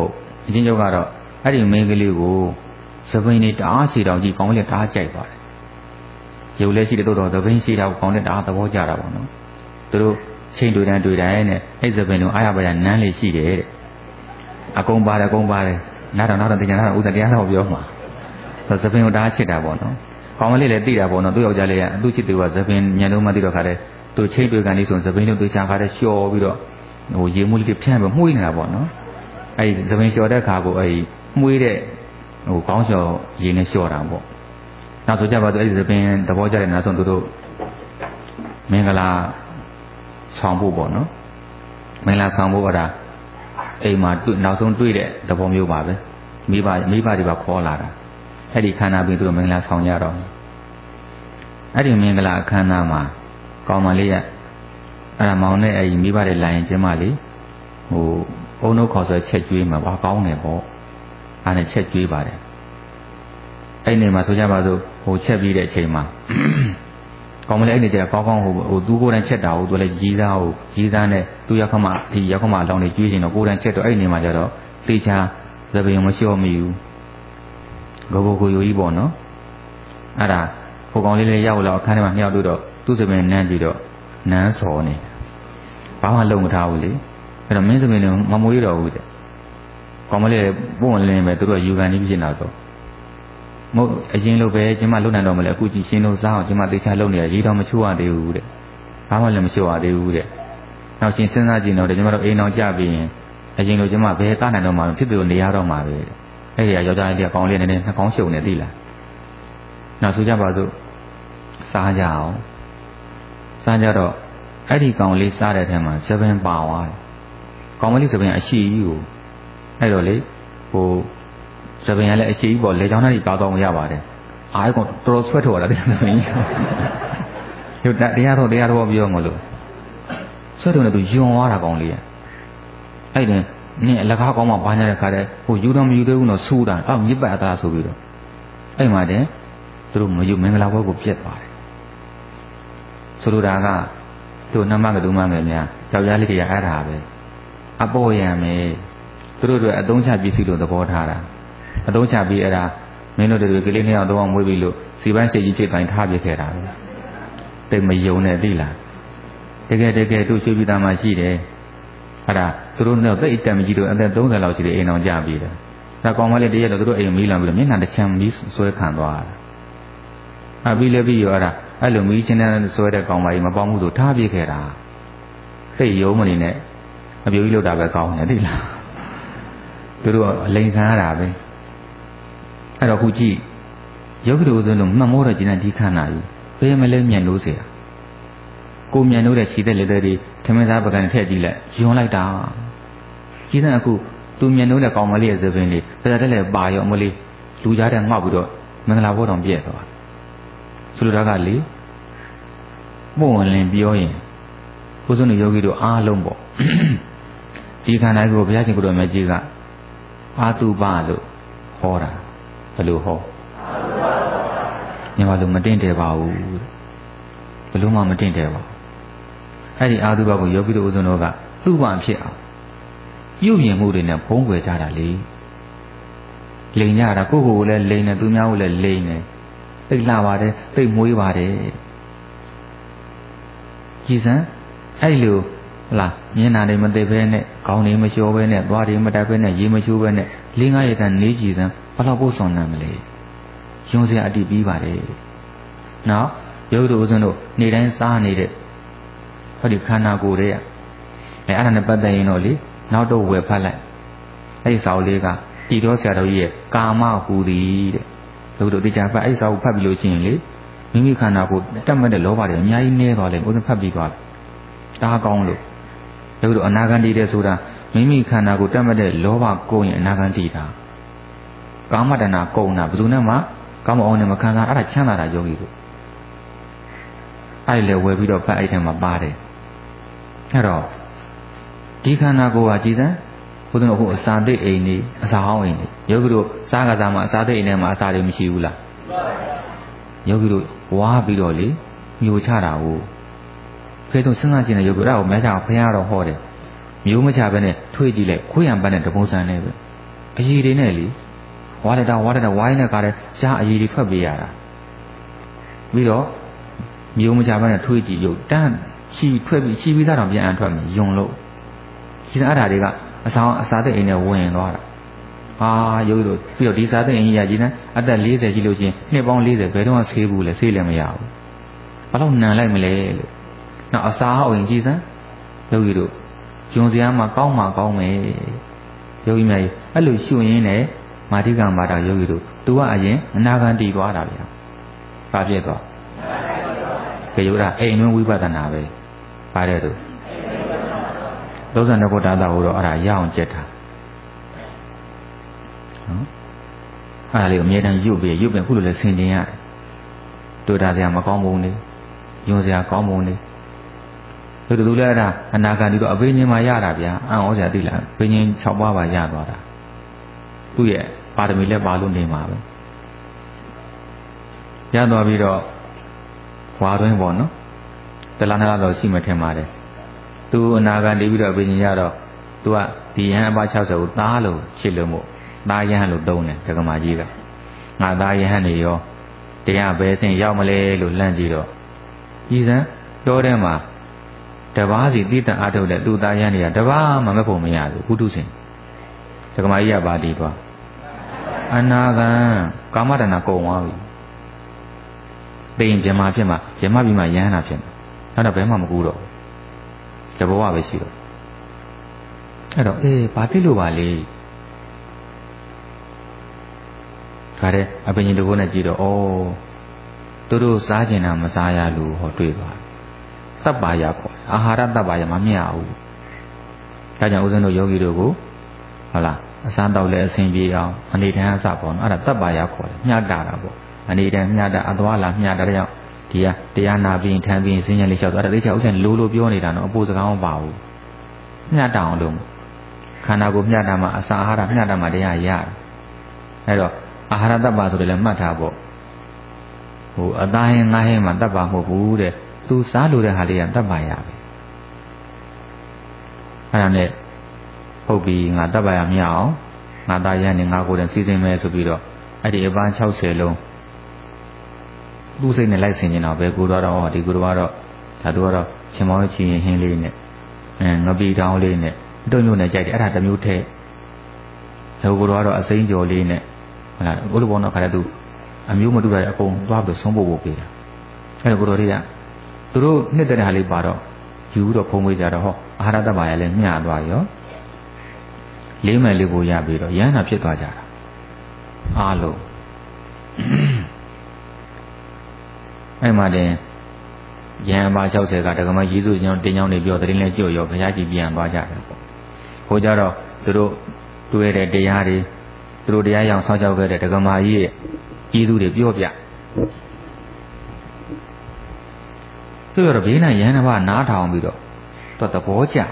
အချင်းချုပ်ကတော့အဲ့ဒီမိန်းကလေးကိုသပင်းနဲ့တအားရှိတော်ကြီးကောင်းလက်တအားကြိုက်ပါတယ်ရုပ်လည်းရှိတဲ့တော့သပင်းရှိတာကိုကောင်းလက်တအားသဘောကျတာပေါ့နော်သူတို့ချိန်တွေ့တိုင်းနဲ့အဲ့သပင်းတို့အားရပါရနန်းလေးရှိတယ်တဲ့အကုန်ပါတယ်နောက်တော့တင်ကြတာဥစ္စာတရားတော်ပြောမှာသပင်းကိုတအားချစ်တာပေါ့နော်ကောင်းမလေးလည်းသိတာပေါ့နော်သူ့ယောက်ျားလေးကသူ့ချစ်သူကသပင်းညံလုံးမသိတော့ခါတဲ့သူချိန်တွေ့ကန်လေးဆိုသပင်းတို့သူချာခါတဲ့လျှော်ပြီးတော့ဟိုရေမှုလေးဖြန့်ပြီးမှုေးနေတာပေါ့နော်အဲ့သပင်းလျှော်တဲ့ခါကိုအဲ့မှုေးတဲ့ဟိုကောင်းလျှော်ရေနဲ့လျှော်တာပေါ့နောက်ဆိုကြပါတော့အဲ့ဒီသပင်းသဘောကျတဲ့နောက်ဆုံးသူတို့မင်္ဂလာဆောင်ဖို့ပေါ့နော်မင်္ဂလာဆောင်ဖို့အဲ့ဒါအိမ်မှာနောက်ဆုံးတွေ့တဲ့သဘောမျိုးပါပဲမိဘတွေပါခေါ်လာတာအဲ့ဒီခန္ဓာပြီးသူတို့မင်္ဂလာဆောင်ကြတော့အဲ့ဒီမင်္ဂလာအခမ်းအနားမှာကောင်းမလေးကအဲ့ဒါမောင်နဲ့အဲ့ဒီမိဘတွေလာရင်ကျင်းမလေးဟိုဘုံတို့ခေါ်ဆိုချက်ကျွေးမှာပါကောင်းတယ်ပေါ့အဲ့နဲ့ချက်ကျွေးပါတယ်အဲ့နေမှာဆိုကြပါစို့ဟိုချက်ပြီးတဲ့အချိန်မှာကောင်းမလေးအဲ့နေကျကောင်းဟိုသူကိုယ်တိုင်ချက်တာဟုတ်သူလည်းကြီးစားနဲ့သူရောက်ခမဒီရောက်ခမအလောင်းတွေကျွေးနေတော့ကိုယ်တိုင်ချက်တော့အဲ့နေမှာကျတော့တေချာသပင်မလျှော့မိဘူးဂဘကိုယိုကြီးပေါ့နော်အဲ့ဒါဟိုကောင်လေးရောက်လာအခန်းထဲမှာမြောက်တွေ့တော့သူ့သပင်နန်းကြည့်တော့နန်းစော်နေဘာမှလုံမထားဘူးလေအဲ့တော့မင်းသပင်လည်းမမွေးတော့ဘူးတဲ့ကောင်မလေးပုံလင်းပဲသူတို့ယူကန်ကြီးဖြစ်နေတော့မဟုတ်အရင်လိုပဲကျမလုံနိုင်တော့မလဲအခုကြည့်ရှင်းလို့စားအောင်ကျမတေချာလုံနေရရေးတော့မချိုးရသေးဘူးတဲ့ဘာမှလည်းမချိုးရသေးဘူးတဲ့နောက်ရှင်စဉ်းစားကြည့်တော့ကျမတို့အိမ်အောင်ကြပြီးရင်အရင်လိုကျမဘယ်ကနိုင်တော့မှဖြစ်သူနေရတော့မှာပဲအဲ့ဒီကယောက်ျားလေးကကောင်းလေးနည်းနည်းနှကောင်းရှုံနေသိလားနောက်ဆိုကြပါစို့စားကြအောင်စားကြတော့အဲ့ဒီကောင်လေးစားတဲ့ထဲမှာသပင်ပါသွားတယ်ကောင်မလေးသပင်အရှိကြီးကိုအဲ့တော့လေဟိုသပင်ကလည်းအရှိကြီးပေါ့လေချောင်းသားကြီးပါတော့မရပါတယ်အားကောင်တော်တော်ဆွဲထုတ်ရတာတဲ့သပင်ကြီးရုပ်တရားတော့ပြောမလို့ဆွဲထုတ်နေသူယွန်သွားတာကောင်လေးကအဲ့ဒီနင်းအလကားကောင်းမှဘာညာတဲ့ခါတဲ့ဟိုယူတော့မယူသေးဘူးတော့ဆူတာအော်မြစ်ပတ်အသားဆိုပြီးတော့အဲ့မှာတဲ့သူတို့မယူမင်္ဂလာပွဲကိုပြက်သွားတယ်ဆိုလိုတာကသူနှမကတူမငယ်များယောက်ျားလေးတွေကအဲ့ဒါပဲအပေါ်ရံမယ်သူတို့တွေအသုံးချပစ္စည်းလို့သဘောထားတာအသုံးချပြီးအဲ့ဒါမင်းတို့တွေကလေးနှစ်ယောက်တော့မွေးပြီးလို့စီပိုင်းစိတ်ကြီးဖြစ်တိုင်းထားပြခဲ့တာပဲတိတ်မယုံနဲ့သိလားတကယ်သူ့ချွေးပြီးသားမှရှိတယ်အဲ့ဒါသူတို့နဲ့သိတက်မကြီးတို့အသက်30လောက်ရှိတယ်အိမ်အောင်ကြပြီးတယ်ဒါကောင်မလေးတရက်တော့သူတို့အိမ်မီးလောင်ပြီးတော့မျက်နှာတစ်ချမ်းမီးဆွဲခံသွားတာအပြီးလည်းပြီးရောအဲ့လိုမီးချင်းတဲ့ဆွဲတဲ့ကောင်မကြီးမပေါင်းမှုဆိုထားပြခဲ့တာသိရုံမနေနဲ့အပြိုကြီးလောက်တာပဲကောင်းတယ်သိလားသူတို့အလိန်ခံရတာပဲအဲ့တော့ခုကြည့်ယောဂီတို့ဆိုလို့မှတ်မိုးတော့ကျင်တဲ့ဒီခန္ဓာကြီးဘယ်မလဲမြန်လို့เสียကိုမြန်လို့တဲ့ခြေသက်လက်တွေထမင်းစားပကံထည့်ကြည့်လိုက်ယွန်လိုက်တာကြီးတဲ့အခုသူမြန်လို့တဲ့ကောင်မလေးရဲ့သပင်လေးတရားတက်လည်းပါရောအမလေးလူကြားတဲ့ငေါ့ပြီးတော့မင်္ဂလာဘုတော်ပြည့်သွားဆိုလိုတာကလေပုံဝင်လင်းပြောရင်ကိုစုံယောဂီတို့အားလုံးပေါ့ဒီခန္ဓာကိုဘုရားရှင်ကိုတော်မြတ်ကြီးကအာတုပလို့ဟောတာဘယ်လိုဟောညီမတို့မတင်တယ်ပါဘူးဘယ်လိုမှမတင်တယ်ပါအဲ့ဒီအာတုပကိုယောဂီတို့ဦးဇုံတော်ကသူ့ဘာဖြစ်အောင်ပြုမြင်မှုတွေနဲ့ဖုံးကွယ်ကြတာလေလိန်ကြတာကိုယ့်ကိုယ်ကိုလည်းလိန်တယ်သူများကိုလည်းလိန်တယ်သိလှပါတယ်သိမွေးပါတယ်ကြည်စမ်းအဲ့လိုလားမျက်နှာတွေမသိဘဲနဲ့ခေါင်းတွေမလျှော်ဘဲနဲ့သွားတွေမတက်ဘဲနဲ့ရေမချိုးဘဲနဲ့၄-၅ရက်တန်းနေကြည်စမ်းဘယ်တော့ပို့ဆောင်နိုင်မလဲယုံစရာအတိပြီးပါတယ်နောက်ယောဂီတို့ဦးဇင်းတို့နေတိုင်းစားနေတဲ့ဟောဒီခန္ဓာကိုယ်တွေကအဲ့ဒါနဲ့ပတ်သက်ရင်တော့လေနောက်တော့ဝယ်ဖတ်လိုက်အဲ့ဒီစာအုပ်လေးကတီတော်ဆရာတော်ကြီးရဲ့ကာမဟူသည်တဲ့ယောဂီတို့တရားဖတ်အဲ့ဒီစာအုပ်ဖတ်ပြီးလို့ရှိရင်လေမိမိခန္ဓာကိုယ်တက်မှတ်တဲ့လောဘတွေအများကြီးနည်းသွားလိမ့်ဦးဇင်းဖတ်ပြီးသွားဒါကောင်းလို့ယောဂီတို့အနာဂံတည်တဲ့ဆိုတာမိမိခန္ဓာကိုယ်တက်မှတ်တဲ့လောဘကုန်ရင်အနာဂံတည်တာကာမတဏကုန်တာဘယ်သူနဲ့မှကာမအောင်နဲ့မခံစားအဲ့ဒါချမ်းသာတာယောဂီတို့အဲ့လေဝယ်ပြီးတော့ဖတ်အဲ့ထဲမှာပါတယ်အဲ့တော့ဒီခန္ဓာကိုယ်ဟာကြည်စမ်းဘုရားတို့အခုအစာသိအိမ်နေအစာဟောင်းအိမ်နေယောဂီတို့စားကစားမှာအစာသိအိမ်ထဲမှာအစာတွေမရှိဘူးလားယောဂီတို့ဝါပြီးတော့လေမျိုးချတာကိုဖေတို့စဉ်းစားကြည့်နေယောဂီအဲ့ဒါကိုမဲချအောင်ဖះတော့ဟောတယ်မျိုးမချဘဲနဲ့ထွေးကြည့်လိုက်ခွေးရံပတ်တဲ့တပုံစံနဲ့ပဲအကြီးတွေနဲ့လေဝါရတာဝိုင်းနဲ့ကားတဲ့ရှားအကြီးတွေထွက်ပေးရတာပြီးတော့မျိုးမကြဘဲနဲ့ထွေးကြည့်ရုပ်တန်းချီထွက်ပြီးချီပြီးသားတော့ပြန်အန်ထွက်မယ်ယုံလို့ဒီအဲ့ဒါတွေကအစားတဲ့အိမ်နဲ့ဝင်သွားတာရုပ်တို့ပြီးတော့ဒီစားတဲ့အိမ်ကြီးရကြီးနဲ့အသက်40ရှိလို့ချင်းနှစ်ပေါင်း40ဘယ်တော့မှဆေးဘူးလဲဆေးလည်းမရဘူးဘာလို့နံလိုက်မလဲလို့နောက်အစားဟောင်းကြီးစမ်းရုပ်တို့ယုံစရာမှကောင်းမှကောင်းမယ်ရုပ်ကြီးမြတ်အဲ့လိုရှုရင်းနဲ့မာတိကံမာတာရုပ်တို့သူကအရင်အနာဂံတည်သွားတာဗျာဘာဖြစ်သွားခေယုဒအိမ်တွင်းဝိပဿနာပဲပါတယ်သူ32ခုဓာတ်ဟိုတော့အဲ့ဒါရအောင်ကြက်တာနော်အဲ့ဒါလေးကိုအမြဲတမ်းရုပ်ပြီးခုလိုလဲဆင်ခြင်ရတယ်တွေ့တာစရာမကောင်းဘူးနေယုံစရာကောင်းဘူးနေသူလည်းအဲ့ဒါအနာဂတ်ဒီတော့အဘိညာဉ်မှာရတာဗျာအံ့ဩစရာသိလားဘိညာဉ်6ပါးပါရသွားတာသူ့ရဲ့ပါရမီလည်းပါလို့နေမှာပဲရသွားပြီးတော့ဝါတွင်းပေါ့နော်တလားနှစ်လားတော့ရှိမှထင်ပါတယ်သူအနာဂတ်နေပြီးတော့ဘိညာဉ်ရတော့သူကဒီယဟန်အပါ60ကိုသားလို့ချစ်လို့မို့သားယဟန်လို့သုံးတယ်ဒကမာကြီးကငါသားယဟန်နေရောတရားဘယ်ဆင်ရောက်မလဲလို့လှမ်းကြည့်တော့ဤစံပြောတဲ့မှာတပားစီတိတ္တအားထုတ်တဲ့သူသားယဟန်တွေကတပားမှမဖို့မရဘူးပုထုရှင်ဒကမာကြီးကပါတီသွားအနာဂံကာမတဏကုန်သွားပြီသိရင်ပြမဖြစ်မှာပြမပြီးမှယဟန်နာဖြစ်မှာအဲ့တော့ဘယ်မှမကူတော့တဘောဝပဲရှိတော့အဲ့တော့ဘာဖြစ်လို့ပါလဲခါတဲ့အပင်ကြီးတဘောနဲ့ကြည့်တော့သူတို့စားကျင်တာမစားရလို့ဟောတွေ့ပါတပ်ပါရခေါ်အာဟာရတပ်ပါရမမြဘူးဒါကြောင့်ဦးဇင်းတို့ယောဂီတို့ကိုဟုတ်လားအစားတောက်လည်းအဆင်ပြေအောင်အနေထမ်းအစပေါ့နော်အဲ့ဒါတပ်ပါရခေါ်တယ်မျှတာတာပေါ့အနေထမ်းမျှတာအသွားလာမျှတာတဲ့ကြောင့်ဒီကတရားနာပြီးထမ်းပြီးစဉ်းရလေးလျှောက်တော့အဲ့ဒါလေးချက်ဥစ္စာလိုပြောနေတာနော်အပူစကားမပါဘူးမျှတာအောင်လို့ခန္ဓာကိုမျှတာမှာအစာအာဟာရမျှတာမှာတရားရတယ်အဲ့တော့အာဟာရတပ်ပါဆိုတယ်လည်းမှတ်ထားပေါ့အသားဟင်းငါးဟင်းမှာတပ်ပါမဟုတ်ဘူးတဲ့သူစားလို့တဲ့ဟာလေးကတပ်ပါရပဲအဲ့ဒါနဲ့ဟုတ်ပြီငါတပ်ပါရမရအောင်ငါသားရန်နေငါကိုယ်တိုင်စီစဉ်မယ်ဆိုပြီးတော့အဲ့ဒီအပန်း60လုံးသူ့စိတ်နဲ့လိုက်ဆင်ကျင်တော့ဘယ်ကိုတော့ဒီကိုတော့ဒါသူကတော့ရှင်မောင်းချီရင်ဟင်းလေးနဲ့ငပိတောင်းလေးနဲ့တုံညို့နဲ့ကြိုက်တယ်အဲ့ဒါတစ်မျိုးထဲဟိုကိုတော့အစိမ်းကြော်လေးနဲ့ဟုတ်လားဘုလိုဘောတော့ခါတဲ့သူအမျိုးမတူတာအကုန်သွားပြီးဆုံးဖို့ပေးတာအဲ့ဒါကိုတော်တွေကသူတို့နှစ်တဲ့ဟာလေးပါတော့ယူတော့ဖုံးပေးကြတော့ဟောအာဟာရတ္တပါရလည်းမျှသွားရောလေးမယ်လေးကိုရပြီးတော့ရဟန္တာဖြစ်သွားကြတာအားလုံးအဲ့မှာတင်ယဟန်ပါ60ကဒကမယေရှုကျောင်းတင်ကျောင်းနေပြောသတင်းလဲကြွရောဘုရားကြီးပြန်သွားကြတယ်ပေါ့ဟိုကြတော့သူတို့တွေ့တဲ့တရားတွေသူတို့တရားရောင်ဆောက်ကြောက်ခဲ့တဲ့ဒကမာကြီးရဲ့ကျေးဇူးတွေပြောပြသူတို့ဘေးနာယဟန်ဘာနားထောင်ပြီးတော့သူသဘောကျ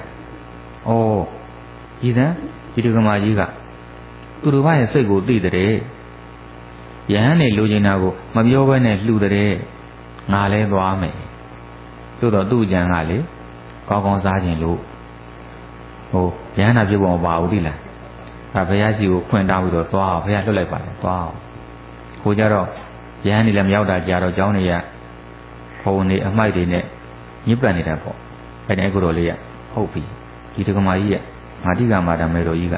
ဒီစံဒီဒကမာကြီးကသူတို့ဘာရဲ့စိတ်ကိုသိတဲ့ယဟန်နေလူချင်းတာကိုမပြောဘဲနဲ့လှူတဲ့ငါလဲသွားမယ်သို့တော့သူ့ကြံကလေကောင်းကောင်းစားခြင်းလို့ယဟန်နာပြဖို့မပါဘူးသိလားဘုရားရှိကိုခွင့်တောင်းပြီးတော့သွားဘုရားလွတ်လိုက်ပါတယ်သွားဟိုကြတော့ယဟန်နေလည်းမရောက်တာကြာတော့ကျောင်းနေရဖုံနေအမိုက်တွေနဲ့ညစ်ပတ်နေတာပေါ့အဲ့ဒီအကူတော်လေးကဟုတ်ပြီဒီဒကမာကြီးရဲ့မာတိကမာတာမေတော်ကြီးက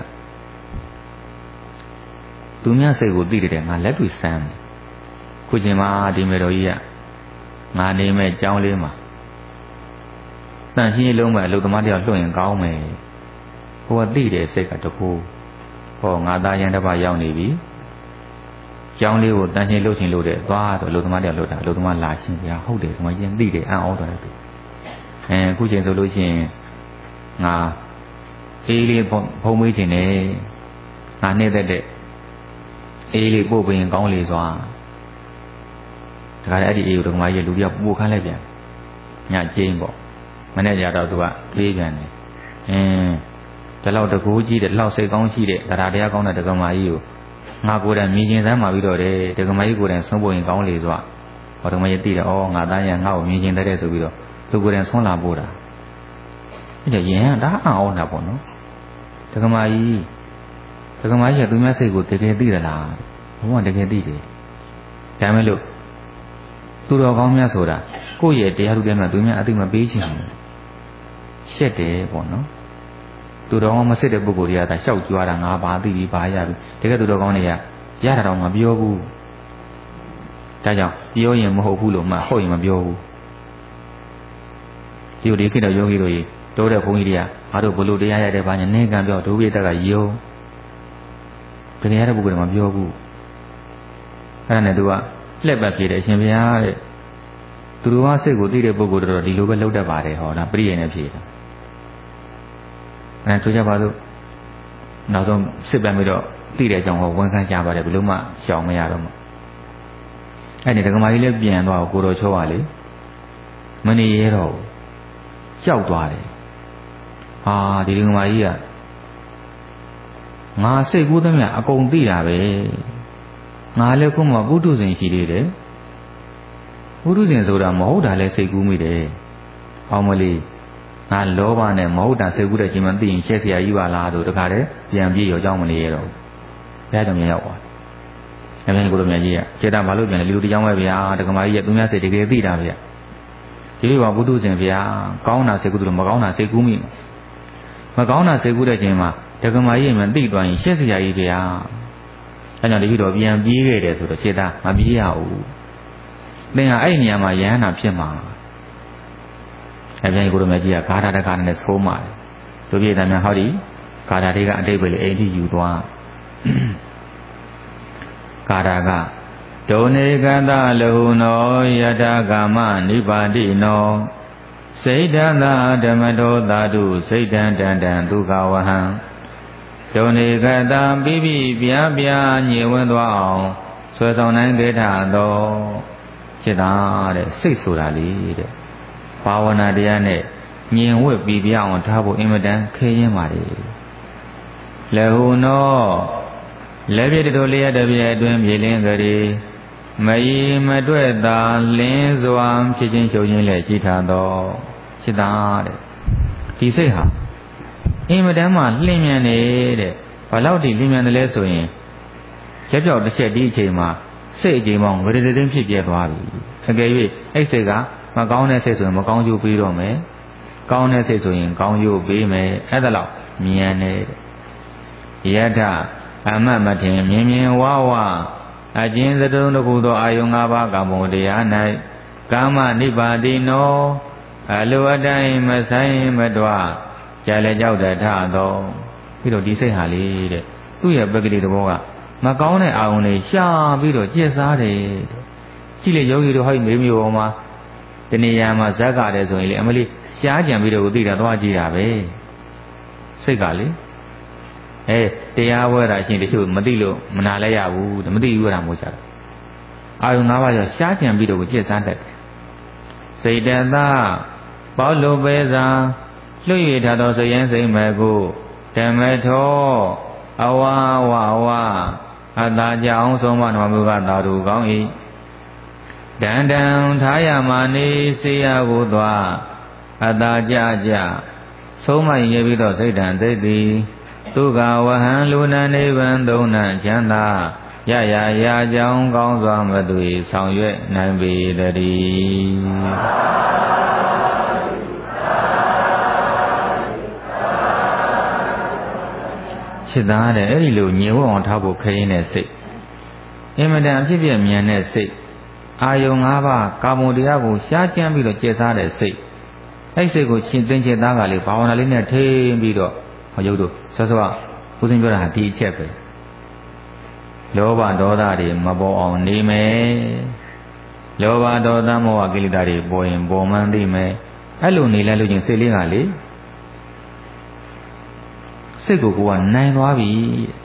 သူများစိတ်ကိုသိတယ်ငါလက်တွေ့စမ်းတယ်ခုချိန်မှာဒီမေတော်ကြီးကငါနေမဲ့ကျောင်းလေးမှာတန်ရှင်းလုံးမဲ့အလုပ်သမားတယောက်လွှတ်ရင်ကောင်းမယ်ဟိုကသိတယ်စိတ်ကတကူငါသားရန်တစ်ပါးရောက်နေပြီကျောင်းလေးကိုတန်ရှင်းလုပ်ချင်လို့တဲ့သွားတော့အလုပ်သမားတယောက်လွှတ်တာအလုပ်သမားလာရှင်ဗျာဟုတ်တယ်ဒီမှာရင်သိတယ်အံ့ဩတယ်သူခုချိန်ဆိုလို့ရှိရင်ငါအေးလေးဖုံးမေးချင်တယ်ငါနေတဲ့အေးလေးပို့ပေးရင်ကောင်းလေစွာဒါကြတဲ့အဲ့ဒီအေးကိုဒကမာကြီးလူပြပို့ခန်းလိုက်ပြန်ညကျင်းပေါ့မနေ့ကျတော့သူကပြေးပြန်တယ်ဒီလောက်တကူကြီးတဲ့ဒီလောက်စိတ်ကောင်းရှိတဲ့တရားကောင်းတဲ့ဒကမာကြီးကိုငါကိုယ်တိုင်မြင်ကျင်စမ်းမှာပြီးတော့တယ်ဒကမာကြီးကိုယ်တိုင်ဆုံးဖို့ရင်ကောင်းလေစွာဒကမာကြီးသိတယ်ငါသားရငါ့ကိုမြင်ကျင်တဲ့ဆိုပြီးတော့သူကိုယ်တိုင်ဆုံးလာပို့တာအဲ့ဒါရင်ဒါအံ့ဩတာပေါ့နော်ဒကမာကြီးကမာကြီးကသူများစိတ်ကိုတကယ်သိသလားဘုံကတကယ်သိတယ်ဒါမဲ့လို့သူတော်ကောင်းများဆိုတာကိုယ့်ရဲ့တရားထုထဲမှာသူများအသိမပေးချင်ဘူးရှက်တယ်ပေါ့နော်သူတော်ကောင်းမစစ်တဲ့ပုဂ္ဂိုလ်တွေကသာရှောက်ကြွားတာငါဘာသိပြီဘာရပြီတကယ်သူတော်ကောင်းတွေကရတာတော့မပြောဘူးဒါကြောင့်ပြောရင်မဟုတ်ဘူးလို့မှဟုတ်ရင်မပြောဘူးဒီခေတ်တော့ယောဂီတို့ကြီးတိုးတဲ့ဘုန်းကြီးတွေကငါတို့ဘလို့တရားရတဲ့ဘာညာနင်းကံပြောဒုပိတကယုံတကယ်ရတဲ့ပုဂ္ဂိုလ်ကမပြောဘူးအဲ့ဒါနဲ့သူကလှက်ပတ်ပြေတယ်အရှင်ဘုရားတဲ့သူတို့ကစိတ်ကိုသိတဲ့ပုဂ္ဂိုလ်တို့ဒီလိုပဲလှုပ်တတ်ပါတယ်ဟောဒါပရိယေနဲ့ဖြေတာအဲ့ဆိုကြပါစို့နောက်ဆုံးစစ်ပန်ပြီးတော့သိတဲ့အကြောင်းကိုဝန်ခံကြပါတယ်ဘယ်လို့မှရှောင်မရတော့မှအဲ့ဒီဒကမာကြီးလည်းပြန်သွားကိုတော်ချောပါလေမနေရတော့ကြောက်သွားတယ်ဟာဒီဒကမာကြီးကငါစိတ်ကူးသမျှအကုန်သိတာပဲငါလည်းခုမှပုထုဇဉ်ရှိသေးတယ်ပုထုဇဉ်ဆိုတာမဟုတ်တာလဲစိတ်ကူးမိတယ်အောင်မလေးငါလောဘနဲ့မဟုတ်တာစိတ်ကူးတဲ့ချိန်မှသိရင်ရှက်เสียကြီးပါလားဆိုတခါတည်းပြန်ပြေရောကြောင်းမနေရတော့ဘုရားကြောင့်ရောက်သွားအမေကိုလိုမြတ်ကြီးကစေတာဘာလို့ပြန်လဲလူတရားပဲဗျာဒကမာကြီးကသူများစိတ်တကယ်သိတာဗျာဒီလိုပါပုထုဇဉ်ဗျာကောင်းတာစိတ်ကူးတယ်မကောင်းတာစိတ်ကူးမိမကောင်းတာစိတ်ကူးတဲ့ချိန်မှာဒကမာကြီးမှသိသွားရင်ရှက်เสียကြီးဗျာအဲကြောင့်တတိတော်ပြန်ပြေးခဲ့တယ်ဆိုတော့စေတာမပြေးရဘူးသင်ဟာအဲ့ဒီနေရာမှာယဟန္တာဖြစ်မှာအပြင်ကိုလိုမြတ်ကြီးကဂါထာတက္ကနဲ့ဆိုးမှာတို့ပြည်သားများဟောဒီဂါထာတွေကအတိတ်ပဲလေအိမ်ထိယူသွားဂါထာကဒုနေကတလဟုနောယတကာမနိပါတိနောစိတ်တသာဓမ္မတောသာတုစိတ်တံတံတံဒုက္ခဝဟံဒုနေကတပိပိပြားပြားညင်ဝန်းသွားအောင်ဆွဲဆောင်နိုင်သေးတာတော့ဖြစ်တာတဲ့စိတ်ဆိုတာလေတဲ့ဘာဝနာတရားနဲ့ညင်ဝတ်ပြီးပြအောင်ထားဖို့အင်မတန်ခဲရင်ပါလေလဟုနောလက်ပြတို့လျက်တပြည့်အတွင်းမြေလင်းကြည်မယီမတွဲ့သာလင်းစွာဖြစ်ချင်းချုပ်ချင်းလည်းရှိထားတော့ဖြစ်တာတဲ့ဒီစိတ်ဟာအင်မတန်မှလင်းမြန်နေတဲ့ဘာလို့ဒီလင်းမြန်တယ်လဲဆိုရင်ရက်ပြောက်တစ်ချက်ဒီအချိန်မှာစိတ်အချိန်ပေါင်းဝရဒသိန်းဖြစ်ပြသွားပြီအကယ်၍အဲ့စိတ်ကမကောင်းတဲ့စိတ်ဆိုရင်မကောင်းကျိုးပေးတော့မယ်ကောင်းတဲ့စိတ်ဆိုရင်ကောင်းကျိုးပေးမယ်အဲ့ဒါလောက်မြန်နေတဲ့ယထအမတ်မထင်မြင်မြင်ဝဝအကျဉ်းသုံးတစ်ခုသောအာယုံ၅ပါးကမ္မတရား၌ကာမနိဗ္ဗာတိနောအလိုအတိုင်းမဆိုင်မတွားကြာလေကြောက်တထသောပြီးတော့ဒီစိတ်ဟာလေတဲ့သူ့ရဲ့ပဂတိသဘောကမကောင်းတဲ့အာယုံတွေရှာပြီးတော့ကျက်စားတယ်ကြည့်လေယောဂီတို့ဟောဒီမေမျိုးပေါ်မှာတဏှာမှာဇက်ကတယ်ဆိုရင်လေအမလေးရှားကြံပြီးတော့သိတာသွားကြည့်တာပဲစိတ်ကလေတရားဝဲတာရှင်တချို့မသိလို့မနာလဲရဘူးမသိဘူးရတာမို့ကြတယ်အာယုံ၅ပါးရောရှားကြံပြီးတော့ကျက်စားတတ်တယ်စိတ်တသာပေါလို့ပဲသာလွှတ်ရထားသောစိတ်ရင်စိတ်မဲ့ကိုဓမ္မထောအဝဝဝအတာကြောင့်ဆုံးမတော်မူကသာဓုကောင်း၏ဒန္တံထားရမနေစေရကိုသွားအတာကြကြဆုံးမရင်ပြီးတော့စိတ်တံသိသည်ဒုက္ခဝဟံလူနာနိဗ္ဗာန်သုံးနာချမ်းသာရရရာကြောင်းကောင်းစွာမသွေဆောင်ရွက်နိုင်ပေတည်းစိတ်သားတဲ့အဲ့ဒီလိုညင်ဝတ်အောင်ထားဖို့ခရင်တဲ့စိတ်အင်မတန်အဖြစ်ပြမြန်တဲ့စိတ်အာယုံ၅ပါးကာမုတရားကိုရှားကြမ်းပြီးတော့ကျက်စားတဲ့စိတ်အဲ့စိတ်ကိုရှင်းသိချက်သားကလေးဘာဝနာလေးနဲ့ထိန်းပြီးတော့ဟောရုပ်တို့ဆောစောဘုရားပြောတာဟာဒီအချက်ပဲလောဘဒေါသတွေမပေါ်အောင်နေမယ်လောဘဒေါသမောဟကိလေသာတွေပေါ်ရင်ပေါ်မှန်းသိမယ်အဲ့လိုနေလိုက်လို့ချင်းစိတ်လေးကလေစိတ်ကိုကနိုင်သွားပြီ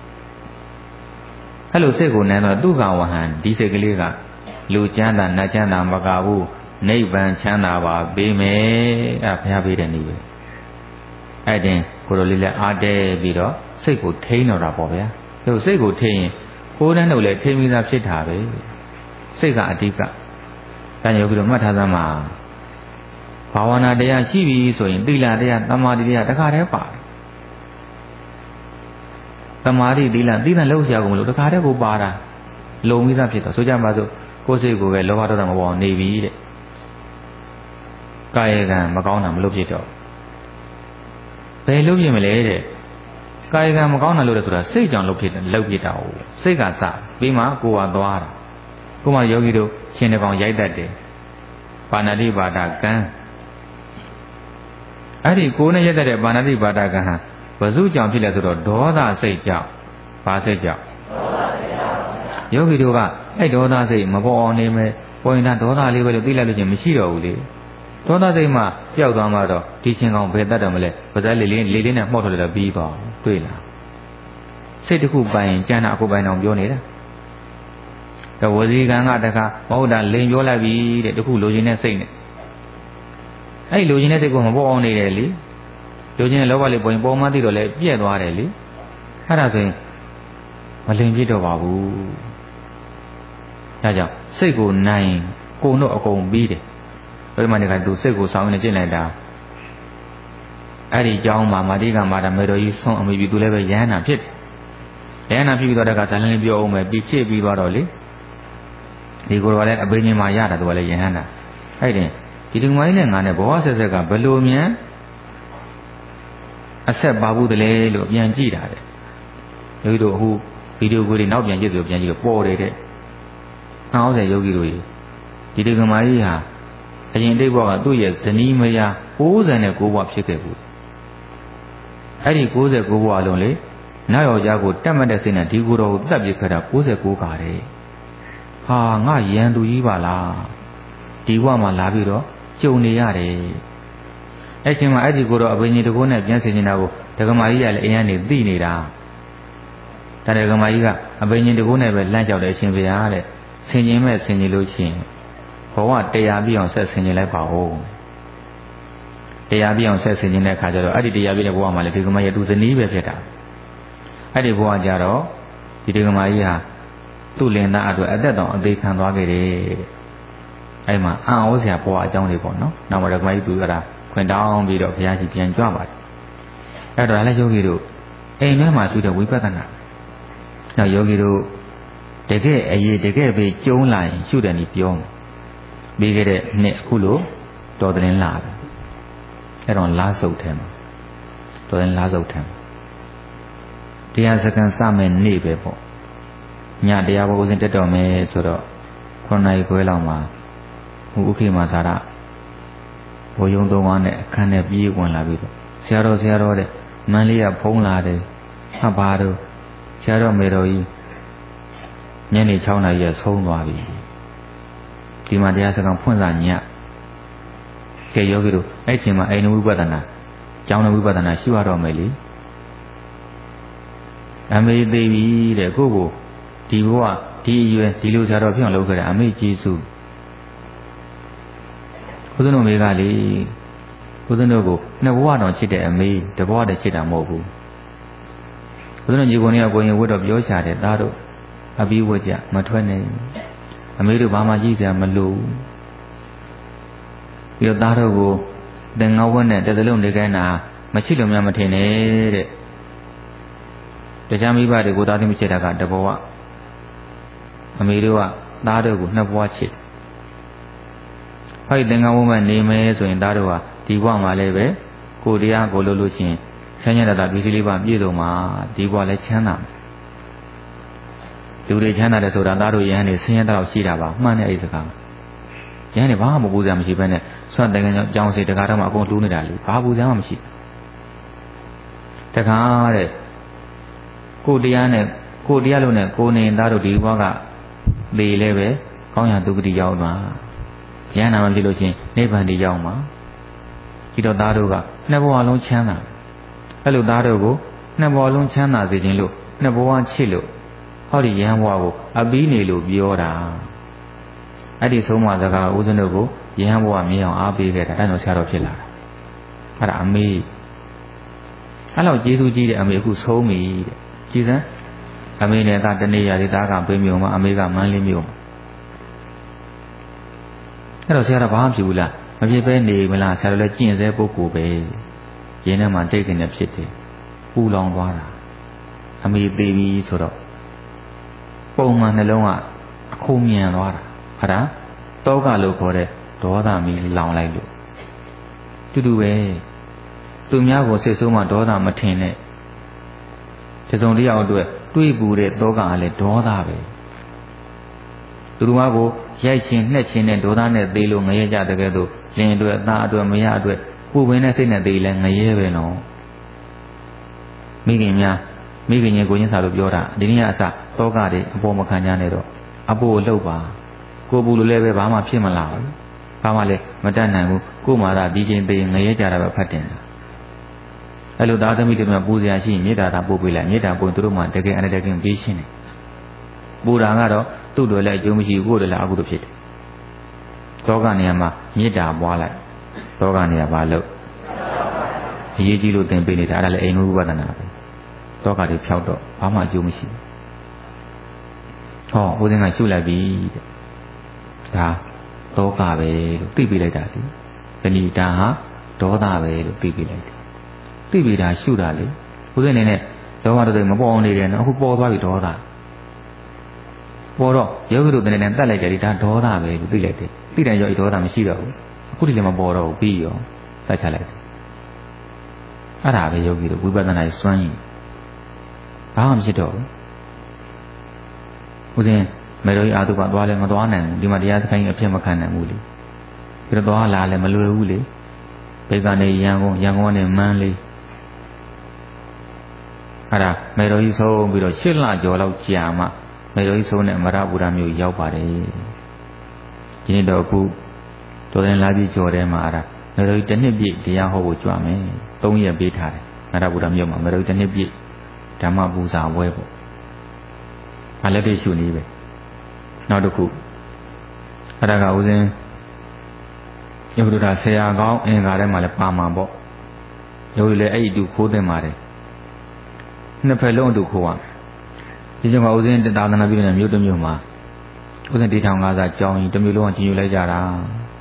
အဲ့လိုစိတ်ကိုနိုင်တော့ဒုက္ခဝဟံဒီစိတ်ကလေးကလူချမ်းသာနတ်ချမ်းသာမကဘူးနိဗ္ဗာန်ချမ်းသာပါပေးမယ်အဲ့ဘုရားပေးတဲ့နည်းပဲအဲ့တင်ကိုလိုလေးလည်းအားတဲပြီးတော့စိတ်ကိုထိန်းတော့တာပေါ့ဗျာသူစိတ်ကိုထိန်းရင်ကိုယ်တန်းတို့လည်းထိန်းပြီးသားဖြစ်တာပဲစိတ်ကအဓိကတန်ရုပ်ပြီးတော့မှတ်ထားသမှာဘာဝနာတရားရှိပြီဆိုရင်သီလတရားသမာဓိတရားတခါတည်းပါတယ်သမာဓိသီလလောက်ဆရာကုန်မလို့တခါတည်းကိုပါတာလုံပြီးသားဖြစ်တော့ဆိုကြပါစို့ကိုယ်စိတ်ကိုပဲလောဘဒေါသမပေါ်နေပြီတဲ့ကာယကံမကောင်းတာမလုပ်ဖြစ်တော့ဘယ်လုပ်ဖြစ်မလဲတဲ့ကာယကံမကောင်းတာလို့ဆိုတာစိတ်ကြောင့်လုပ်ဖြစ်တာဟုတ်စိတ်ကစပြီးမှကိုယ်ကသွားတာကိုယ်မှယောဂီတို့ရှင်တစ်ကောင်ရိုက်တတ်တယ်ပါဏာတိပါဒကံအဲ့ဒီကိုယ်နဲ့ရိုက်တတ်တဲ့ပါဏာတိပါဒကံဟာဘယ်သူကြောင့်ဖြစ်လဲဆိုတော့ဒေါသစိတ်ကြောင့်ဘာစိတ်ကြောင့်ယောဂီတို့ကအဲ့ဒေါသစိတ်မပေါ်အောင်နေမယ်ပေါ်ရင်ဒေါသလေးပဲလို့သိလိုက်လို့ချင်းမရှိတော့ဘူးလေဒေါသစိတ်မှပျောက်သွားမှတော့ဒီရှင်ကောင်ဘယ်တတ်တယ်မလဲပါးစပ်လေးနဲ့မှောက်ထွက်လို့ပြီးသွားတွေ့လားစိတ်တစ်ခုပိုင်ကျန်တာအခုပိုင်အောင်ပြောနေတာတော့ဝစီကံကတခါမဟုတ်တာလိန်ပြောလိုက်ပြီတဲ့တခုလိုချင်တဲ့စိတ်နဲ့အဲ့လိုချင်တဲ့စိတ်ကိုမပေါ်အောင်နေတယ်လေလိုချင်တဲ့လောဘလေးပေါ်ရင်ပေါ်မှသိတော့လေပြည့်သွားတယ်လေအဲ့ဒါဆိုရင်မလိန်ပြစ်တော့ပါဘူးဒါကြောင့်စိတ်ကိုနိုင်ကိုတော့အကုန်ပြီးတယ်ဘယ်မှာနေကသူစိတ်ကိုဆောင်းနေကျင့်လိုက်တာအဲ့ဒီအကြောင်းမှာမာတိကမာတာမေတော်ကြီးဆုံးအမိပြီသူလည်းပဲယဟန္တာဖြစ်ယဟန္တာဖြစ်ပြီးတော့တခါဇာလင်းပြောအောင်မယ်ပြီးဖြစ်ပြီးတော့လေဒီကိုယ်တော်လည်းအဘိညာဉ်မှာရတာသူကလည်းယဟန္တာအဲ့ဒီဒီမိုင်းနဲ့ငါနဲ့ဘဝဆက်ဆက်ကဘယ်လိုမြန်အဆက်ပါဘူးတလဲလို့ပြန်ကြည့်တာတဲ့ယောဂီတို့အခုဗီဒီယိုကိုတွေနောက်ပြန်ကြည့်ပြီးပြန်ကြည့်တော့ပေါ်တယ်တဲ့အောက်ဆက်ယောဂီတို့ကြီးဒီမိုင်းကြီးဟာအရင်တိတ်ဘဝကသူ့ရဲ့ဇနီးမယား69ဘဝဖြစ်ခဲ့ဘူးအဲ့ဒီ69ဘဝလုံးလေနောက်ယောက်ျားကိုတတ်မှတ်တဲ့စိတ်နဲ့ဒီကိုယ်တော်ကိုတတ်ပြခဲ့တာ69ကာတဲ့ဟာငါရန်သူကြီးပါလားဒီဘဝမှာလာပြီးတော့ကြုံနေရတယ်အဲ့ချိန်မှာအဲ့ဒီကိုယ်တော်အဘိညာဉ်တကုန်းနဲ့ပြန်ဆင်နေတာကိုဒကမာကြီးကလည်းအရင်ကနေသိနေတာဒါဒကမာကြီးကအဘိညာဉ်တကုန်းနဲ့ပဲလမ်းကြောက်တဲ့အရှင်ဘုရားတဲ့ဆင်ခြင်မဲ့ဆင်ခြင်လို့ရှိရင်ဘဝတရားပြည့်အောင်ဆက်ဆင်ခြင်လိုက်ပါဦးတရားပြည့်အောင်ဆက်ဆင်ခြင်တဲ့အခါကျတော့အဲ့ဒီတရားပြည့်တဲ့ဘဝမှာလည်းဒီကမာရဲ့သူဇနီးပဲဖြစ်တာအဲ့ဒီဘဝကြတော့ဒီဒကမာကြီးဟာသူ့လင်သားအတွက်အသက်တောင်အသေးခံသွားခဲ့တယ်အဲ့မှာအံ့ဩစရာဘဝအကြောင်းတွေပေါ့နော်နောက်မှာဒကမာကြီးသူကခွင်တောင်းပြီးတော့ဘုရားရှိပြန်ကြွပါတယ်အဲ့တော့လည်းယောဂီတို့အိမ်ထဲမှာရှိတဲ့ဝိပဿနာနောက်ယောဂီတို့တကယ်အရေးတကယ်ပဲကျုံးလာရင်ရှုတယ်နီပြောမယ်ပြီးခဲ့တဲ့နှစ်အခုလို့တော်တဲ့လာပဲအဲ့တော့လားစုပ်ထဲမှာတော်တဲ့လားစုပ်ထဲမှာတရားစကန်စမဲ့နေ့ပဲပေါ့ညတရားဘုရားရှင်တက်တော်မယ်ဆိုတော့9နာရီခွဲလောက်မှာဥက္ကိမာသာရဘိုးယုံတော်ကနဲ့အခန်းနဲ့ပြေးဝင်လာပြီးတော့ဆရာတော်တဲ့မန်းလေးကဖုံးလာတယ်ဟာပါတော့ဆရာတော်မေတော်ကြီးညနေ6နာရီရဆုံးသွားပြီဒီမှာတရားစကားဖွင့်စာညကဲယောဂီတို့အဲ့ချိန်မှာအိန္ဒဝိပဿနာကျောင်းတော်ဝိပဿနာရှိရတော့မယ်လေအမေသေးပြီတဲ့ကိုကိုဒီဘဝဒီအရွယ်ဒီလိုဆရာတော်ဖြစ်အောင်လုပ်ခဲ့တာအမေကျေးဇူးဦးဇင်းတို့မေကလေဦးဇင်းတို့ကိုနှစ်ဘဝတောင်ချစ်တဲ့အမေတဘဝတည်းချစ်တာမဟုတ်ဘူးဦးဇင်းတို့ညီကိုနေကကိုရင်ဝတ်တော့ပြောချတယ်သားတို့အပြီးဝတ်ကြမထွက်နဲ့အမေတို့ဘာမှကြည့်စရာမလိုပြီးတော့သားတို့ကိုသင်္ကန်းဝတ်နဲ့တသလုံးနေခိုင်းတာမချစ်လို့များမထင်နဲ့တဲ့တရားမိဘတွေကိုသားသမီးချစ်တာကတဘဝအမေတို့ကသားတို့ကိုနှစ်ဘဝချစ်ဟောဒီသင်္ကန်းဝတ်မဲ့နေမယ်ဆိုရင်သားတို့ကဒီဘဝမှာလည်းပဲကိုတရားကိုလုပ်လို့ချင်းဆန်းရတာပြည်စည်းလေးပါပြည့်စုံမှာဒီဘဝလည်းချမ်းသာလူတွေချမ်းသာတယ်ဆိုတာသားတို့ယဟန်နေဆင်းရဲတော့ရှိတာပါမှန်တဲ့အဲ့ဒီစကားယဟန်နေဘာမှမပူစရာမရှိဘဲနဲ့ဆွတ်တဲ့ကံကြောင့်စေတကားတော့မှအကုန်လှူးနေတာလေဘာပူစရာမှမရှိတကားတဲ့ကိုတရားလို့နဲ့ကိုနေသားတို့ဒီဘဝကသေလဲပဲကောင်းရာဒုက္ခတိရောက်မှာယဟန်နာမဖြစ်လို့ချင်းနိဗ္ဗာန်တိရောက်မှာဒီတော့သားတို့ကနှစ်ဘဝလုံးချမ်းသာအဲ့လိုသားတို့ကိုနှစ်ဘဝလုံးချမ်းသာစေခြင်းလို့နှစ်ဘဝချစ်လို့ဟောဒီယဟန်ဘဝကိုအပြီးနေလို့ပြောတာအဲ့ဒီဆုံးမစကားဦးဇင်းတို့ကိုယဟန်ဘဝမြင်အောင်အားပေးခဲ့တာအဲ့တော့ဆရာတော်ဖြစ်လာတာအဲ့ဒါအမေအဲ့လောက်ကျေးဇူးကြီးတဲ့အမေအခုဆုံးပြီတဲ့ကြည်စမ်းအမေနဲ့ကတနေ့ရာဒီသားကပေးမြို့မှာအမေကမန်းလေးမြို့မှာအဲ့တော့ဆရာတော်ဘာမှဖြစ်ဘူးလားမဖြစ်ပဲနေမလားဆရာတော်လည်းကျင့်စေပုဂ္ဂိုလ်ပဲရင်းထဲမှာတိတ်ကနေဖြစ်တယ်ပူလောင်သွားတာအမေသေးပြီဆိုတော့ပုံမှန်နှလုံးကအခုမြန်သွားတာဟုတ်လားတောကလို့ခေါ်တဲ့ဒေါသမီးလောင်လိုက်လို့တူတူပဲသူများကိုစိတ်ဆိုးမှဒေါသမထင်နဲ့တစုံတစ်ယောက်အတွက်တွေးပူတဲ့တောကလည်းဒေါသပဲသူတို့ကကိုရိုက်ချင်းနှက်ချင်းနဲ့ဒေါသနဲ့သေးလို့ငရဲကြတကယ်တော့လင်အတွက်အသားအတွက်မရအတွက်ပူပင်တဲ့စိတ်နဲ့သေးလဲငရဲပဲနော်မိခင်များမိခင်ကြီးကိုချင်းစာလို့ပြောတာဒီနေ့ကအစတောကတွေအပေါ်မခံကြနဲ့တော့အပေါ်ကိုလှုပ်ပါကိုပူလို့လည်းပဲဘာမှဖြစ်မလာဘူးဘာမှလည်းမတတ်နိုင်ဘူးကို့မှာသာဒီချိန်သေးငရဲကြတာပဲဖတ်တင်တာအဲ့လိုသားသမီးတွေမှာပူစရာရှိရင်မေတ္တာသာပို့ပေးလိုက်မေတ္တာပို့သူတို့မှတကယ်အန္တရာယ်ကင်းပေးရှင်းတယ်ပူတာကတော့သူ့တို့လည်းအကျိုးမရှိဘူးကိုယ်တို့လည်းအကုသို့ဖြစ်တယ်တောကနေရာမှာမေတ္တာပွားလိုက်တောကနေရာဘာလို့အရေးကြီးလို့သင်ပေးနေတာအဲ့ဒါလည်းအိမ်ဝိပဿနာပဲတောကတွေဖြောက်တော့ဘာမှအကျိုးမရှိဘူးဟောဦးဇင်းကရှုလိုက်ပြီဒါတောကပဲလို့သိပေးလိုက်တာလေတဏိတာဟာဒေါသပဲလို့သိပေးလိုက်တယ်သိပေးတာရှုတာလေဦးဇင်းအနေနဲ့ဒေါသတွေမပေါ်အောင်နေတယ်နော်အခုပေါ်သွားပြီဒေါသပေါ်တော့ယောဂီတို့တနေ့နဲ့တတ်လိုက်ကြတယ်ဒါဒေါသပဲလို့သိလိုက်တယ်သိတယ်ရောဒေါသမရှိတော့ဘူးအခုဒီလည်းမပေါ်တော့ဘူးပြီးရောတတ်ချလိုက်တယ်အဲ့ဒါပဲယောဂီတို့ဝိပဿနာစွမ်းရင်ဘာမှဖြစ်တော့ဘူးဦးဇင်းမေတော်ကြီးအာတုကသွားလဲမသွားနိုင်ဘူးဒီမှာတရားစခန်းကြီးအဖြစ်မခံနိုင်ဘူးလေပြီးတော့သွားလာလဲမလွယ်ဘူးလေဘိတ်ကနေရန်ကုန်ကနေမန်းလေးအဲ့ဒါမေတော်ကြီးဆုံးပြီးတော့8လကျော်လောက်ကြာမှမေတော်ကြီးဆုံးတဲ့မရပူရမြို့ရောက်ပါတယ်ဒီနေ့တော့အခုတော်တယ်လာပြီးကျော်ထဲမှာအဲ့ဒါမေတော်ကြီးတစ်နှစ်ပြည့်တရားဟောဖို့ကြွမယ်3ရက်ပေးထားတယ်မရပူရမြို့မှာမေတော်ကြီးတစ်နှစ်ပြည့်ဓမ္မပူဇာပွဲပေါ့အားလက်တွေရှုနေပဲနောက်တစ်ခုအဲ့ဒါကဦးဇင်းယုတ်တာဆရာကောင်းအင်္ဂါထဲမှာလည်းပါမှာပေါ့ယုတ်လည်းအဲ့ဒီတူခိုးတင်ပါတယ်နှစ်ဖက်လုံးအတူခိုးရဒီကြောင့်ကဦးဇင်းသာသနာပြုတဲ့မြို့တစ်မြို့မှာဦးဇင်း1,500စာကြောင်းကြီးတစ်မြို့လုံးကကြီးညိုလိုက်ကြတာ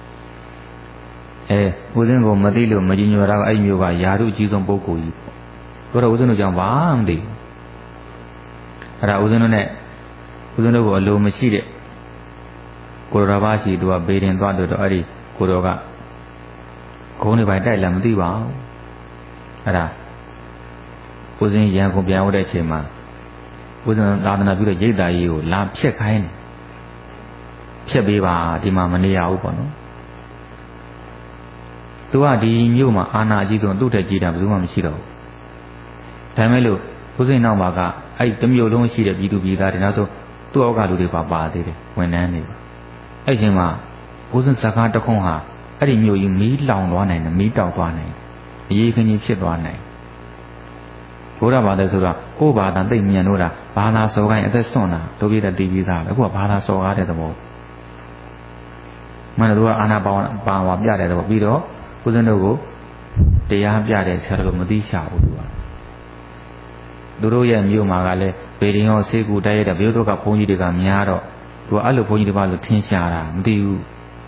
ဦးဇင်းကိုမသိလို့မကြီးညိုတာကအဲ့ဒီမြို့ကယာရုအကြီးဆုံးပုဂ္ဂိုလ်ကြီးပေါ့တော့ဦးဇင်းတို့ကြောင့်ဘာမှမသိဘူးအဲ့ဒါဦးဇင်းတို့နဲ့ဦးဇင်းတို့ကိုအလိုမရှိတဲ့ကိုတော်ဘာရှိသူကဘေးရင်သွားတော့အဲ့ဒီကိုတော်ကဂုံးတွေပိုင်းတိုက်လာမသိပါဘူးအဲ့ဒါဦးဇင်းရန်ကုန်ပြန်ရောက်တဲ့အချိန်မှာဦးဇင်းသာသနာပြုတဲ့ရိတ်သားကြီးကိုလာဖြက်ခိုင်းတယ်ဖြက်ပေးပါဒီမှာမနေရဘူးပေါ့နော်သူကဒီမြို့မှာအာနာအကြီးဆုံးသူ့ထက်ကြီးတာဘယ်သူမှမရှိတော့ဘူးဒါမဲ့လို့ဦးဇင်းနောက်မှာကအဲ့ဒီတစ်မြို့လုံးရှိတဲ့ပြည်သူပြည်သားတွေနောက်ဆုံးသူ့အောက်ကလူတွေပါသေးတယ်ဝန်ထမ်းတွေအဲ့ဒီချိန်မှာဦးဇင်းစကားတခုံးဟာအဲ့ဒီမြို့ကြီးမီးလောင်သွားနိုင်တယ်မီးတောက်သွားနိုင်အရေးခင်းကြီးဖြစ်သွားနိုင်ဘုရားဘာလဲဆိုတော့ကိုယ်ဘာသာသိမြင်လို့တာဘာသာစောကိုင်းအသက်ဆွန့်တာတို့ပြတဲ့တည်ပြီးသားပဲအခုကဘာသာစောကားတဲ့သဘောမှန်တယ်သူကအာနာပါဝါပြတဲ့သဘောပြီးတော့ဦးဇင်းတို့ကိုတရားပြတဲ့ဆရာတော်မသိချဘူးသူကသူတို့ရဲ့မြို့မှာကလည်းဗေဒင်ရောဆေးကူတိုက်ရတဲ့မြို့တို့ကဘုန်းကြီးတွေကများတော့သူကအဲ့လိုဘုန်းကြီးတွေပါလို့ထင်ရှားတာမသိဘူး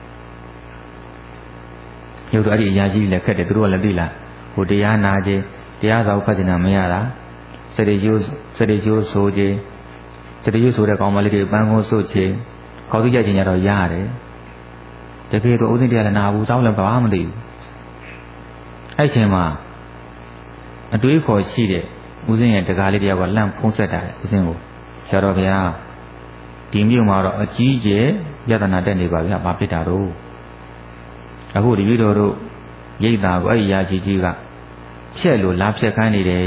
ရုပ်တော့အဲ့ဒီအရာကြီးလည်းခက်တယ်သူတို့ကလည်းသိလားဟိုတရားနာခြင်းတရားစာဖတ်နေတာမရတာစရိယိုးဆိုခြင်းစရိယိုးဆိုတဲ့ကောင်မလေးတွေပန်းကုန်းစုခြင်းခေါ်သူကြခြင်းကြတော့ရတယ်တကယ်တော့ဥစဉ်တရားလည်းနာဘူးစောင်းလည်းဘာမှမသိဘူးအဲ့ချိန်မှာအတွေးခေါ်ရှိတဲ့ဦးဇင်းရဲ့တကားလေးတယောက်ကလှမ်းဖုံးဆက်တာဦးဇင်းကိုဆရာတော်ဗျာဒီမြို့မှာတော့အကြီးကျယ်ယတနာတက်နေပါဗျာဘာဖြစ်တာတော့အခုဒီပြည်တော်တို့ရိတ်တာကိုအဲ့ဒီရာကြီးကြီးကဖြက်လို့လာဖြက်ခိုင်းနေတယ်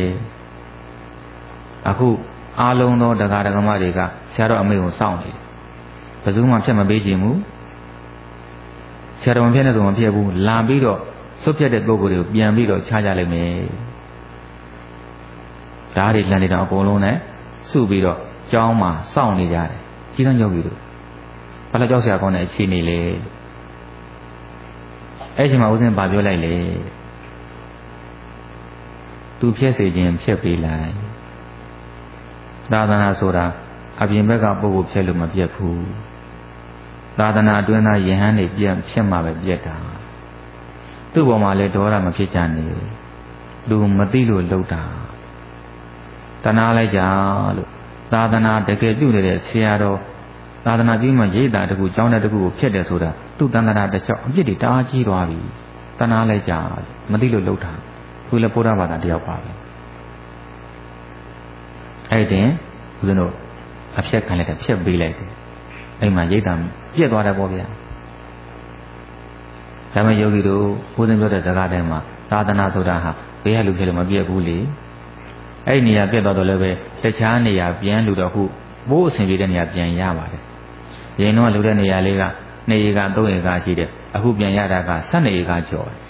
အခုအားလုံးသောဒကာဒကမတွေကဆရာတော်အမေကိုစောင့်နေတယ်ဘယ်သူမှဖြက်မပေးခြင်းဘူးဆရာတော်မဖြက်နဲ့ဆိုမဖြက်ဘူးလာပြီးတော့စွတ်ဖြက်တဲ့ပုဂ္ဂိုလ်တွေကိုပြန်ပြီးတော့ချကြလိုက်မယ်ဓာတ်တွေလန်နေတော့အကုန်လုံးနဲ့စုပြီးတော့ကျောင်းမှာစောင့်နေကြတယ်ကြီးတန်းယောဂီတို့ဘာလို့ကြောက်ဆရာကောင်းတဲ့အခြေအနေလဲအဲ့ဒီမှာဦးဇင်းဗာပြောလိုက်လေသူဖြက်စေခြင်းဖြက်ပေးလိုက်သာသနာဆိုတာအပြင်ဘက်ကပုဂ္ဂိုလ်ဖြက်လို့မပြတ်ဘူးသာသနာအတွင်းသားယဟန်တွေပြတ်ဖြက်မှပဲပြတ်တာသူ့ပေါ်မှာလည်းဒေါသမဖြစ်ကြနဲ့သူမသိလို့လှုပ်တာတနာလိုက်ကြလို့သာသနာတကယ်ပြုနေတဲ့ဆရာတော်သာသနာပြုမှရိတ်တာတကူကျောင်းတဲ့တကူကိုဖြစ်တယ်ဆိုတာသူ့တန်တရာတစ်လျှောက်အပြစ်တွေတအားကြီးသွားပြီတနာလိုက်ကြမသိလို့လှုပ်တာသူလည်းဘုရားဘာသာတယောက်ပါပဲအဲ့ဒီဦးဇင်းတို့အဖြတ်ခံလိုက်တယ်ဖြတ်ပေးလိုက်တယ်အဲ့မှာရိတ်တာပြက်သွားတယ်ပေါ့ဗျာဒါမှယောဂီတို့ဦးဇင်းပြောတဲ့စကားတိုင်းမှာသာသနာဆိုတာဟာဘေးကလူဖြစ်လို့မပြက်ဘူးလေအဲ့ဒီနေရာပြက်သွားတော့လည်းပဲတခြားနေရာပြန်လူတော့ခုဘိုးအဆင်ပြေတဲ့နေရာပြန်ရပါတယ်ရင်တော့လူတဲ့နေရာလေးက2ဧက3ဧကရှိတယ်အခုပြန်ရတာက12ဧကကျော်တယ်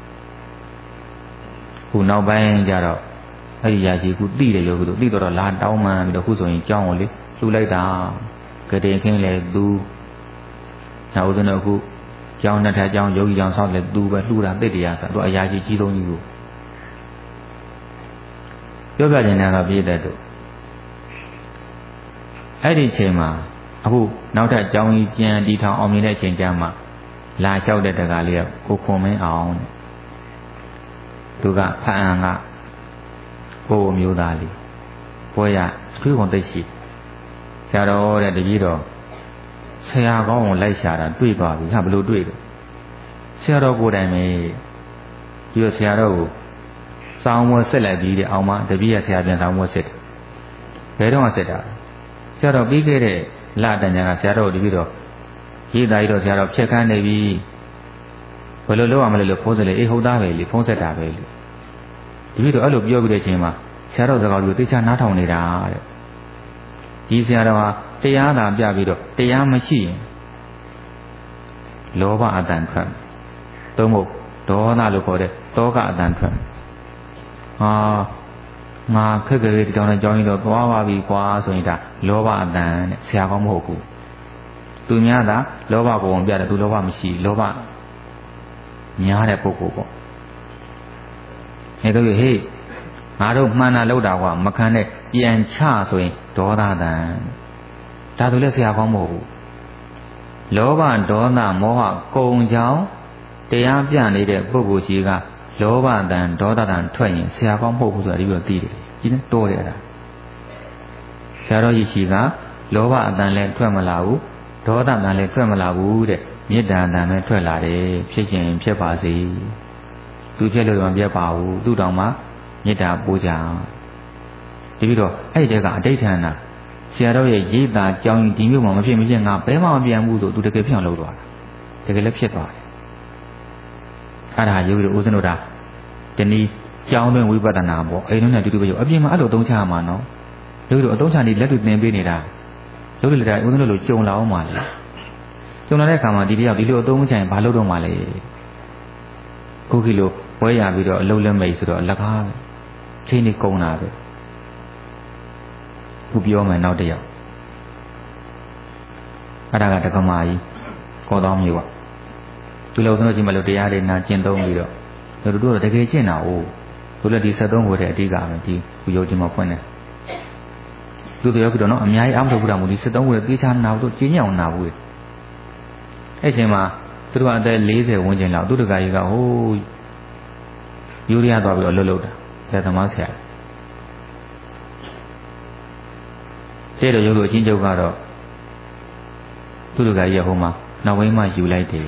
ခုနောက်ပိုင်းကျတော့အဲ့ဒီရာရှိခုတိတယ်ယောဂီတို့တိတော့လာတောင်းမှန်ပြီးတော့ခုဆိုရင်ကြောင်းကိုလေလှူလိုက်တာကတိခင်းလေသူနောက်ဦးဇင်းတို့အခုကျောင်းနဲ့ထကျောင်းယောဂီကျောင်းဆောက်လေသူပဲလှူတာတိတ်တရားဆိုတော့အရာရှိကြီးဆုံးကြီးကိုပြောပြနေတာကပြည့်တဲ့တို့အဲ့ဒီအချိန်မှာအခုနောက်ထပ်ကျောင်းကြီးပြန်တီထောင်အောင်မြင်တဲ့အချိန်ကျမှလာလျှောက်တဲ့တကားလေးကကိုခွန်မင်းအောင်သူကဖအံကကိုမျိုးသားလေးပွဲရအထွေးကုန်သိရှိဆရာတော်တဲ့တကြီးတော်ဆရာကောင်းကိုလိုက်ရှာတာတွေ့သွားပြီဟာဘလို့တွေ့တယ်ဆရာတော်ကိုယ်တိုင်ပဲပြီးတော့ဆရာတော်ကိုစောင်းမွဲဆက်လိုက်ပြီးတဲ့အောင်မတပည့်ရဆရာပြန်စောင်းမွဲဆက်တယ်ဘယ်တော့မှဆက်တာဆရာတော်ပြီးခဲ့တဲ့လတန်ညာကဆရာတော်တပည့်တော်ရေးသားပြီးတော့ဆရာတော်ဖြက်ခန်းနေပြီဘယ်လိုလုပ်ရမလဲလို့ဖုန်းဆက်လေအေးဟုတ်သားပဲလေဖုန်းဆက်တာပဲလေတပည့်တော်အဲ့လိုပြောပြီးတဲ့အချိန်မှာဆရာတော်စကားလူသိချနားထောင်နေတာတဲ့ဒီဆရာတော်ဟာတရားသာပြပြီးတော့တရားမရှိရင်လောဘအတန်ထွက်သုံးဖို့ဒေါသလို့ခေါ်တဲ့တောကအတန်ထွက်ငါခက်ကြလေးဒီတောင်နဲ့ကြောင်းရင်တော့သွားပါပြီကွာဆိုရင်ဒါလောဘအတန်တဲ့ဆရာကောင်းမဟုတ်ဘူးသူများသာလောဘကိုဝင်ပြတယ်သူလောဘမရှိလောဘများတဲ့ပုဂ္ဂိုလ်ပေါ့အဲဒါဟေးငါတို့မှန်တာလောက်တာကွာမခံနဲ့ပြန်ချဆိုရင်ဒေါသတန်ဒါဆိုလည်းဆရာကောင်းမဟုတ်ဘူးလောဘဒေါသမောဟကုန်ကြောင်းတရားပြနေတဲ့ပုဂ္ဂိုလ်ကြီးကလောဘတန်ဒေါသတန်ထွက်ရင်ဆရာကောင်းမဟုတ်ဘူးဆိုတာဒီလိုသိတယ်ဒီနဲ့တိုးတယ်အဲ့ဒါဆရာတော်ကြီးရှိကလောဘအတန်လည်းထွက်မလာဘူးဒေါသတန်လည်းထွက်မလာဘူးတဲ့မေတ္တာတန်ပဲထွက်လာတယ်ဖြစ်ခြင်းဖြစ်ပါစေသူဖြစ်လို့မပြတ်ပါဘူးသူ့တောင်မှမေတ္တာပို့ကြဒီပြီးတော့အဲ့ဒီတည်းကအဋ္ဌဌာဏဆရာတော်ရဲ့ရေးတာကြောင်းဒီမျိုးမှမဖြစ်မဖြစ်ငါဘဲမှမပြန်ဘူးဆိုသူတကယ်ဖြစ်အောင်လုပ်သွားတာတကယ်လည်းဖြစ်သွားတယ်အဲ့ဒါယောဂီတို့ဦးဇင်းတို့ဒါဒီနေ့ကြောင်းတွင်ဝိပဿနာပေါ့အိမ်လုံးနဲ့တူတူပဲအပြင်မှာအဲ့လိုအသုံးချရမှာနော်ယောဂီတို့အသုံးချနေလက်တွေ့သင်ပေးနေတာယောဂီတို့ဦးဇင်းတို့လိုကြုံလာအောင်ပါလေကြုံလာတဲ့အခါမှာဒီတယောက်ဒီလိုအသုံးချရင်ဘာလုပ်တော့မှလဲခုခေတ်လိုဝဲရပြီးတော့အလုံးလက်မိတ်ဆိုတော့လက်ကားချိန်နေကုန်တာပဲခုပြောမယ်နောက်တစ်ယောက်အဲ့ဒါကတက္ကမကြီးကောတော်မျိုးပါသူလည်းဦးဇင်းတို့ကြီးမလို့တရားတွေနာကျင့်သုံးပြီးတော့တို့တော့တကယ်ကျင့်တာ哦သူလည်းဒီ73ကိုတဲ့အဓိကပဲဒီခုရုပ်ချင်းမှာဖွင့်တယ်သူတို့ရောပြီးတော့နော်အများကြီးအားမထုတ်ဘူးတာမို့ဒီ73ကိုတေးချာနာဘူးတို့ကျင်းညောင်နာဘူးအဲ့ချိန်မှာသူတို့ကအသက်40ဝန်းကျင်လောက်သူတကကြီးကဟိုးယူရီးယားသွားပြီးတော့လှုပ်တာဆရာသမားဆရာတဲ့တော့ရုပ်တို့အချင်းချုပ်ကတော့သူတကကြီးကဟိုမှာနောက်ဝင်းမှယူလိုက်တယ်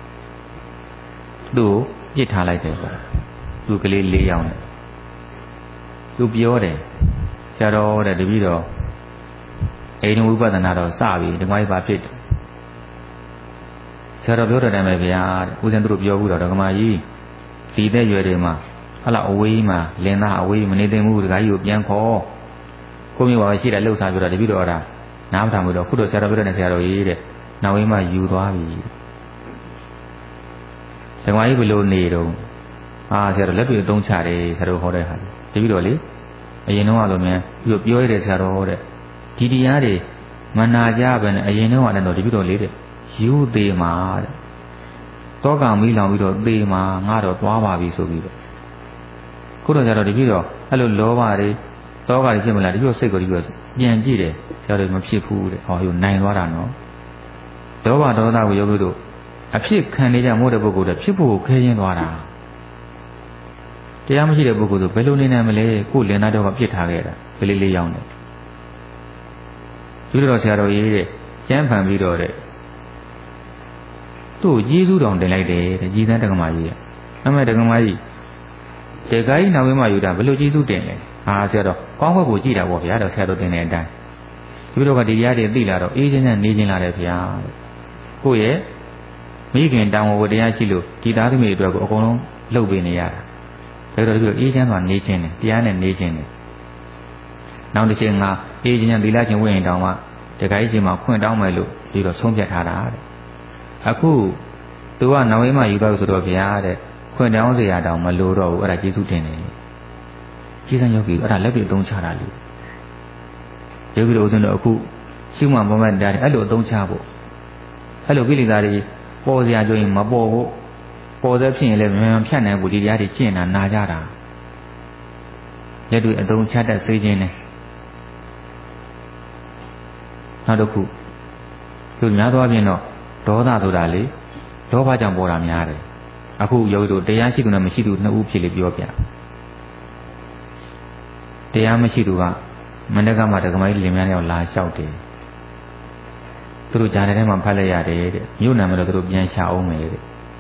သူ့ကိုပြစ်ထားလိုက်တယ်ပေါ့သူကလေး4ယောက်နဲ့သူပြောတယ်ဆရာတော်တဲ့တပည့်တော်အိမ်ဝိပဿနာတော့စပြီဒီမှာဘာဖြစ်တယ်ဆရာတော်ပြောတဲ့အတိုင်းပဲဗျာတဲ့ဦးဇင်းတို့ပြောဘူးတော့ဒကမာကြီးဒီတဲ့ရွယ်တွေမှာဟလာအဝေးမှာလင်းသားအဝေးမနေသိဘူးဒကာကြီးကိုပြန်ခေါ်ကိုမျိုးပါရှိတယ်လှုပ်ရှားပြောတာတပည့်တော်အဲ့ဒါနားမထောင်ဘူးတော့ခုတော့ဆရာတော်ပြောတဲ့ဆရာတော်ကြီးတဲ့နောက်ဝေးမှာယူသွားပြီဒကမာကြီးဘယ်လိုနေတော့ဆရာတော်လက်တွေအသုံးချတယ်ဆရာတော်ဟောတဲ့ဟာတပည့်တော်လေအရင်တော့လိုမြန်ပြီးပြောရတဲ့ဆရာတော်ဟောတဲ့ဒီတရားတွေမနာကြပဲနဲ့အရင်တော့လည်းတော့တပည့်တော်လေးတဲ့ယူသေးမှာတဲ့တောကမီးလောင်ပြီးတော့သေမှာငါတော့သွားပါပြီဆိုပြီးတော့ခုတော့ကျတော့တပည့်တော်အဲ့လိုလောဘတွေတောကတွေဖြစ်မလားတပည့်တော်စိတ်ကိုတပည့်တော်ပြန်ကြည့်တယ်ဆရာတော်မဖြစ်ဘူးတဲ့ဟောယူနိုင်သွားတာနော်လောဘဒေါသကိုယောဂီတို့အဖြစ်ခံနေကြမို့တဲ့ပုဂ္ဂိုလ်တွေဖြစ်ဖို့ခဲရင်းသွားတာတရားမရှိတဲ့ပုဂ္ဂိုလ်ဆိုဘယ်လိုနေနိုင်မလဲကိုယ်လင်သားတော့ကပြစ်ထားခဲ့တာကလေးလေးရောက်နေသူတော်ဆရာတော်ကြီးတဲ့ကျမ်းဖန်ပြီးတော့တဲ့သူ့ကျေးဇူးတော်တင်လိုက်တယ်တဲ့ကြည်စမ်းတက္ကမကြီးအမေတက္ကမကြီးတေကိုင်းနောက်ဝင်းမှာယူတာဘယ်လိုကျေးဇူးတင်လဲဆရာတော်ကောင်းဘက်ကိုကြည့်တာပေါ့ဗျာတော့ဆရာတော်တင်တဲ့အတိုင်းသူတို့ကဒီတရားတွေသိလာတော့အေးချမ်းချမ်းနေခြင်းလာတယ်ဗျာကိုယ့်ရဲ့မိခင်တောင်ဝတရားရှိလို့ဒီသားသမီးအတွက်ကိုအကုန်လုံးလှုပ်ပေးနေရတာဒါတော့သူအေးချမ်းစွာနေခြင်းတယ်တရားနဲ့နေခြင်းတယ်နောက်တစ်ချိန်ကအေးချမ်းသီလရှင်ဝိရင်တောင်မှတခါကြီးချိန်မှာခွင့်တောင်းမယ်လို့ဒီတော့ဆုံးဖြတ်ထားတာတဲ့အခုသူကနောက်ဝင်းမှာယူတော့ဆိုတော့ဗျာတဲ့ခွင့်တောင်းစရာတောင်မလိုတော့ဘူးအဲ့ဒါကျေးဇူးတင်တယ်ကျေးဇူးယောဂီအဲ့ဒါလက်ပြအသုံးချတာလေယောဂီတို့ဦးဇင်းတို့အခုရှုမှန်ပေါ်မဲ့တရားတွေအဲ့လိုအသုံးချဖို့အဲ့လိုကိလေသာတွေပေါ်စရာကြိုရင်မပေါ်ဖို့ပေါ်သက်ဖြစ်ရင်လည်းမြန်ဖြတ်နိုင်ဖို့ဒီတရားတွေကျင့်တာနာကြတာလက်တွေအသုံးချတတ်စေခြင်းနဲ့နောက်တစ်ခုသူများသောအပြင်တော့ဒေါသဆိုတာလေလောဘကြောင့်ပေါ်တာများတယ်အခုယောဂီတို့တရားရှိသူနဲ့မရှိသူနှစ်ဦးဖြစ်လေပြောပြတရားမရှိသူကမန္တကမှာဒကမကြီးလင်မယားရောက်လာလျှောက်တယ်သူတို့ဂျာနယ်ထဲမှာဖတ်လိုက်ရတယ်တဲ့မြို့နာမလို့သူတို့ပြန်ရှာအောင်မယ်တဲ့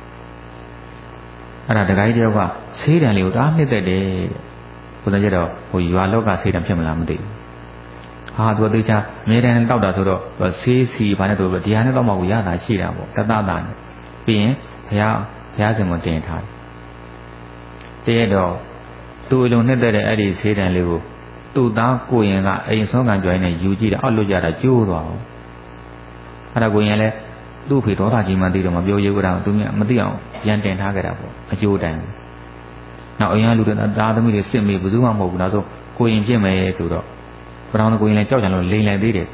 အဲ့ဒါဒကာကြီးတယောက်ကဆေးတံလေးကိုတအားနှစ်သက်တယ်တဲ့ဘုရားကျတော့ရွာလောကဆေးတံဖြစ်မလားမသိဘူးသူကသိချာအမြဲတမ်းတောက်တာဆိုတော့ဆေးစီဘာနဲ့တို့တရားနဲ့တော့မှကိုရတာရှိတာပေါ့တသတာနဲ့ပြီးရင်ဘုရားရှင်ကိုတင်ထားတယ်တည့်တော့သူ့အလုံးနှစ်သက်တဲ့အဲ့ဒီဆေးတံလေးကိုသူ့သားကိုရင်ကအိမ်ဆုံးကံကြွိုင်းနဲ့ယူကြည့်တာအောက်လွတ်ကြတာကျိုးသွားအောင်အဲ့ဒါကိုရင်လည်းသူ့ဖေဒေါသကြီးမှသိတော့မပြောရဘူးတာသူမသိအောင်ပြန်တင်ထားကြတာပေါ့အကျိုးတိုင်းနောက်အိမ်ကလူတွေသားသမီးတွေစစ်မိဘယ်သူမှမဟုတ်ဘူးနောက်ဆုံးကိုရင်ပြစ်မယ်ဆိုတော့ပထမဆုံးကိုရင်လည်းကြောက်ကြလို့လိန်လိုက်သေးတယ်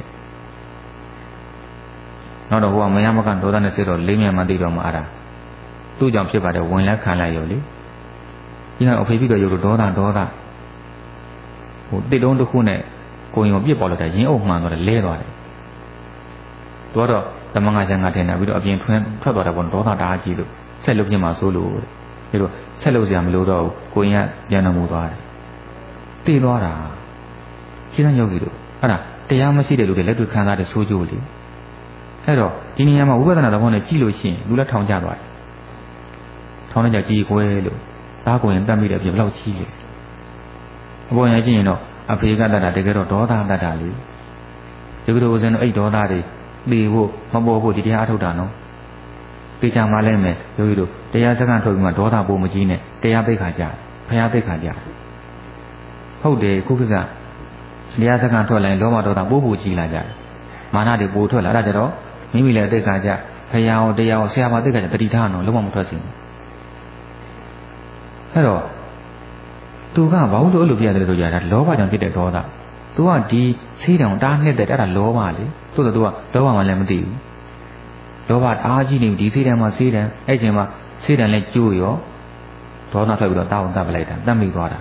နောက်တော့ဟိုကမရမကန်ဒေါသနဲ့စစ်တော့လိမ့်မြန်မှသိတော့မှအဲ့ဒါသူ့ကြောင့်ဖြစ်ပါတယ်ဝင်လက်ခံလိုက်ရောလေဒီကအဖေပြီးတော့ရုပ်ဒေါသတစ်တုံးတစ်ခုနဲ့ကိုရင်ကိုပြစ်ပေါ်လိုက်တာရင်းအုပ်မှန်သွားတယ်လဲသွားတယ်သူကတော့သမငါချန်ကထင်တာပြီးတော့အပြင်ထွက်သွားတယ်ပေါ့ဒေါသတအားကြီးလို့ဆက်လုပ်ပြမှာစိုးလို့ပြီးတော့ဆက်လုပ်စရာမလိုတော့ဘူးကိုရင်ကပြန်တော်မူသွားတယ်တည်သွားတာရှင်းတဲ့ယောဂီတို့အဲ့ဒါတရားမရှိတဲ့လူတွေလက်တွေ့ခံစားတဲ့ဆိုးကျိုးလေအဲ့တော့ဒီနေရာမှာဝိပဿနာသဘောနဲ့ကြည့်လို့ရှိရင်လူလက်ထောင်ကျသွားတယ်ထောင်လိုက်ကြကြည့်ခွဲလို့သားကိုရင်တတ်မိတဲ့အပြင်ဘယ်လောက်ကြီးလဲအပေါ်ရကြည့်ရင်တော့အဖေကတတ်တာတကယ်တော့ဒေါသတတ်တာလေဒီလိုဦးဇင်းတို့အဲ့ဒေါသတွေပြီးဖို့မပေါ်ဖို့ဒီတရားအထုတ်တာနော်သိချာမှလည်းမယ်ယောဂီတို့တရားစကားထုတ်ပြီးမှဒေါသပိုမကြီးနဲ့တရားသိက္ခာကြဖရာသိက္ခာကြဟုတ်တယ်ခုကတရားစကားထွက်လိုက်လောဘဒေါသပိုကြီးလာကြတယ်မာနတွေပိုထွက်လာအဲ့ဒါကြတော့မိမိလည်းသိက္ခာကြဖရာရောတရားရောဆရာမသိက္ခာကြတတိထားနော်လုံးဝမထွက်စေဘူးအဲ့တော့သူကဘာလို့အဲ့လိုပြရတယ်ဆိုကြတာလောဘကြောင့်ဖြစ်တဲ့ဒေါသသူကဒီဆေးတောင်တားနှစ်တဲ့အဲ့ဒါလောဘလေသူကလောဘမှလည်းမသိဘူးလောဘအားကြီးနေဒီဆေးတံမှာဆေးတံအဲ့ချိန်မှာဆေးတံလည်းကျိုးရောဒေါသထွက်ပြီးတော့တောင်းတတ်ပလိုက်တာတတ်မိသွားတာ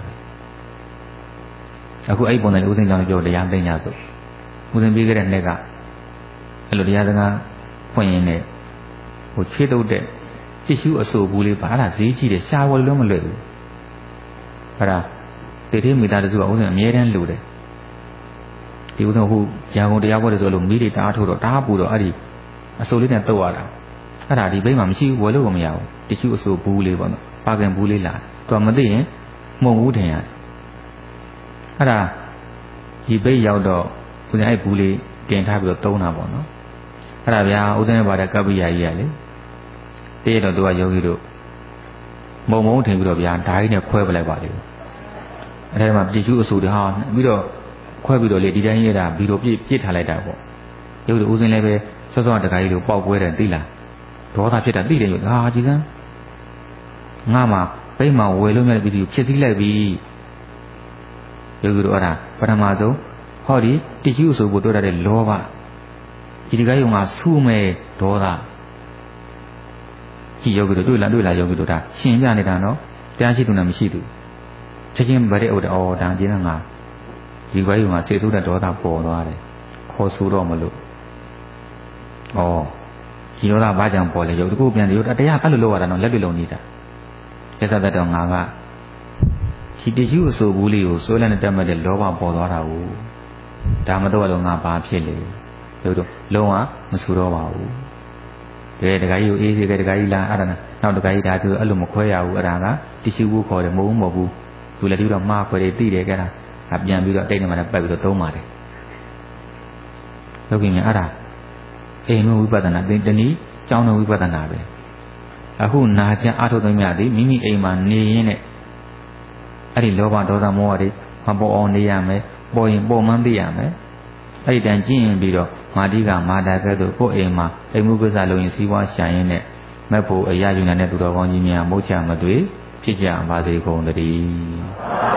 အခုအဲ့ပုံစံလေးဦးစင်းကြောင့်ပြောတရားသိညာဆိုဦးစင်းပြီးခဲ့တဲ့နေ့ကအဲ့လိုတရားစကားဖွင့်ရင်းနဲ့ချွေးတုပ်တဲ့တ िश ူးအဆိုဘူးလေးပါအဲ့ဒါဈေးကြီးတယ်ရှားဝယ်လို့မလွယ်ဘူးအဲ့ဒါတေထေးမိသားစုကဦးစင်းအမြဲတမ်းလူတယ်ဒီဦးဆုံးဟိုရန်ကုန်တရားပွဲတွေဆိုလို့မိတွေတားထိုးတော့တားပူတော့အဲ့ဒီအစိုးလေးနဲ့တုတ်ရတာအဲ့ဒါဒီဘိမှာမရှိဘူးဝယ်လို့မရဘူးတ िश ူးအစိုးဘူးလေးပေါ့နော်ပါကင်ဘူးလေးလာသူကမသိရင်မှုံဘူးထင်ရတယ်အဲ့ဒါဒီဘိရောက်တော့ဦးဇင်းအဲ့ဘူးလေးတင်ထားပြီးတော့သုံးတာပေါ့နော်အဲ့ဒါဗျာဦးဇင်းရဲ့ဘာတဲ့ကပ္ပိယကြီးရလေတည့်ရတော့သူကယောဂီတို့မုံထင်ပြီးတော့ဗျာဓာကြီးနဲ့ခွဲပလိုက်ပါလေအဲ့ဒါမှတ िश ူးအစိုးတွေဟာပြီးတော့ခွဲပြီးတော့လေဒီတိုင်းရတာဘီလိုပြစ်ထားလိုက်တာပေါ့ရုပ်တို့ဦးစင်းလည်းပဲစောစောတခါကြီးလိုပေါက်ပွဲတယ်သိလားဒေါသဖြစ်တာသိတယ်ဟာကြည်စမ်းငါမှဘိမှဝယ်လို့မြတ်ပြီးဖြစ်စည်းလိုက်ပြီရုပ်တို့အဲ့ဒါပထမဆုံးဟောဒီတ िश ူးဆိုဖို့တွေ့တဲ့လောဘဒီတခါကြီးကဆူမဲ့ဒေါသကြည်ရုပ်တို့တွေ့လာရုပ်တို့ဒါရှင်ပြနေတာနော်တရားရှိသူနဲ့မရှိသူချက်ချင်းဗတဲ့ဥဒ္ဒေဒါကျင်းငါဒီဘက်မှာစေဆိုးတဲ့ဒေါသပေါ်သွားတယ်ခေါ်ဆိုတော့မလို့ဒီဒေါသဘာကြောင့်ပေါ်လဲရုပ်တကူပြန်ရုပ်တရားအဲ့လိုလုပ်ရတာနော်လက်တွေ့လုံးနေတာကျက်သက်တော့ငါကဒီတယူအဆိုဘူးလေးကိုစွဲလန်းတဲ့တက်မဲ့တဲ့လောဘပေါ်သွားတာကိုဒါမတော့လို့ငါဘာဖြစ်လေလို့တော့လုံးဝမဆူတော့ပါဘူးတကယ်ကြီးကိုအေးစေကတကယ်ကြီးလားအဲ့ဒါနောက်တကယ်ကြီးဒါသူအဲ့လိုမခွဲရဘူးအဲ့ဒါကတရှိဘူးခေါ်တယ်မဟုတ်ဘူးသူလည်းဒီတော့မှားခွဲတွေတိတယ်ကြတာပြန်ပြီးတော့တိတ်နေမှလည်းပတ်ပြီးတော့သုံးပါတယ်လောကီများအဲ့ဒါအိမ်ဝိပဿနာတနည်းကျောင်းတော်ဝိပဿနာပဲအခုနာကျင်အားထုတ်သိမြသည်မိမိအိမ်မှာနေရင်းနဲ့အဲ့ဒီလောဘဒေါသမောဟတွေမပေါ်အောင်နေရမယ်ပေါ်ရင်ပေါ်မှန်းသိရမယ်အဲ့ဒီတန်ကျင့်ပြီးတော့မာတိကမာတာကဲ့သို့ကိုယ်အိမ်မှာအိမ်မှုကိစ္စလုံးရင်စီးပွားရှာရင်းနဲ့မဲ့ဖို့အရာယူနိုင်တဲ့သူတော်ကောင်းကြီးများမိုးချမသွေဖြစ်ကြပါစေကုန်သတည်း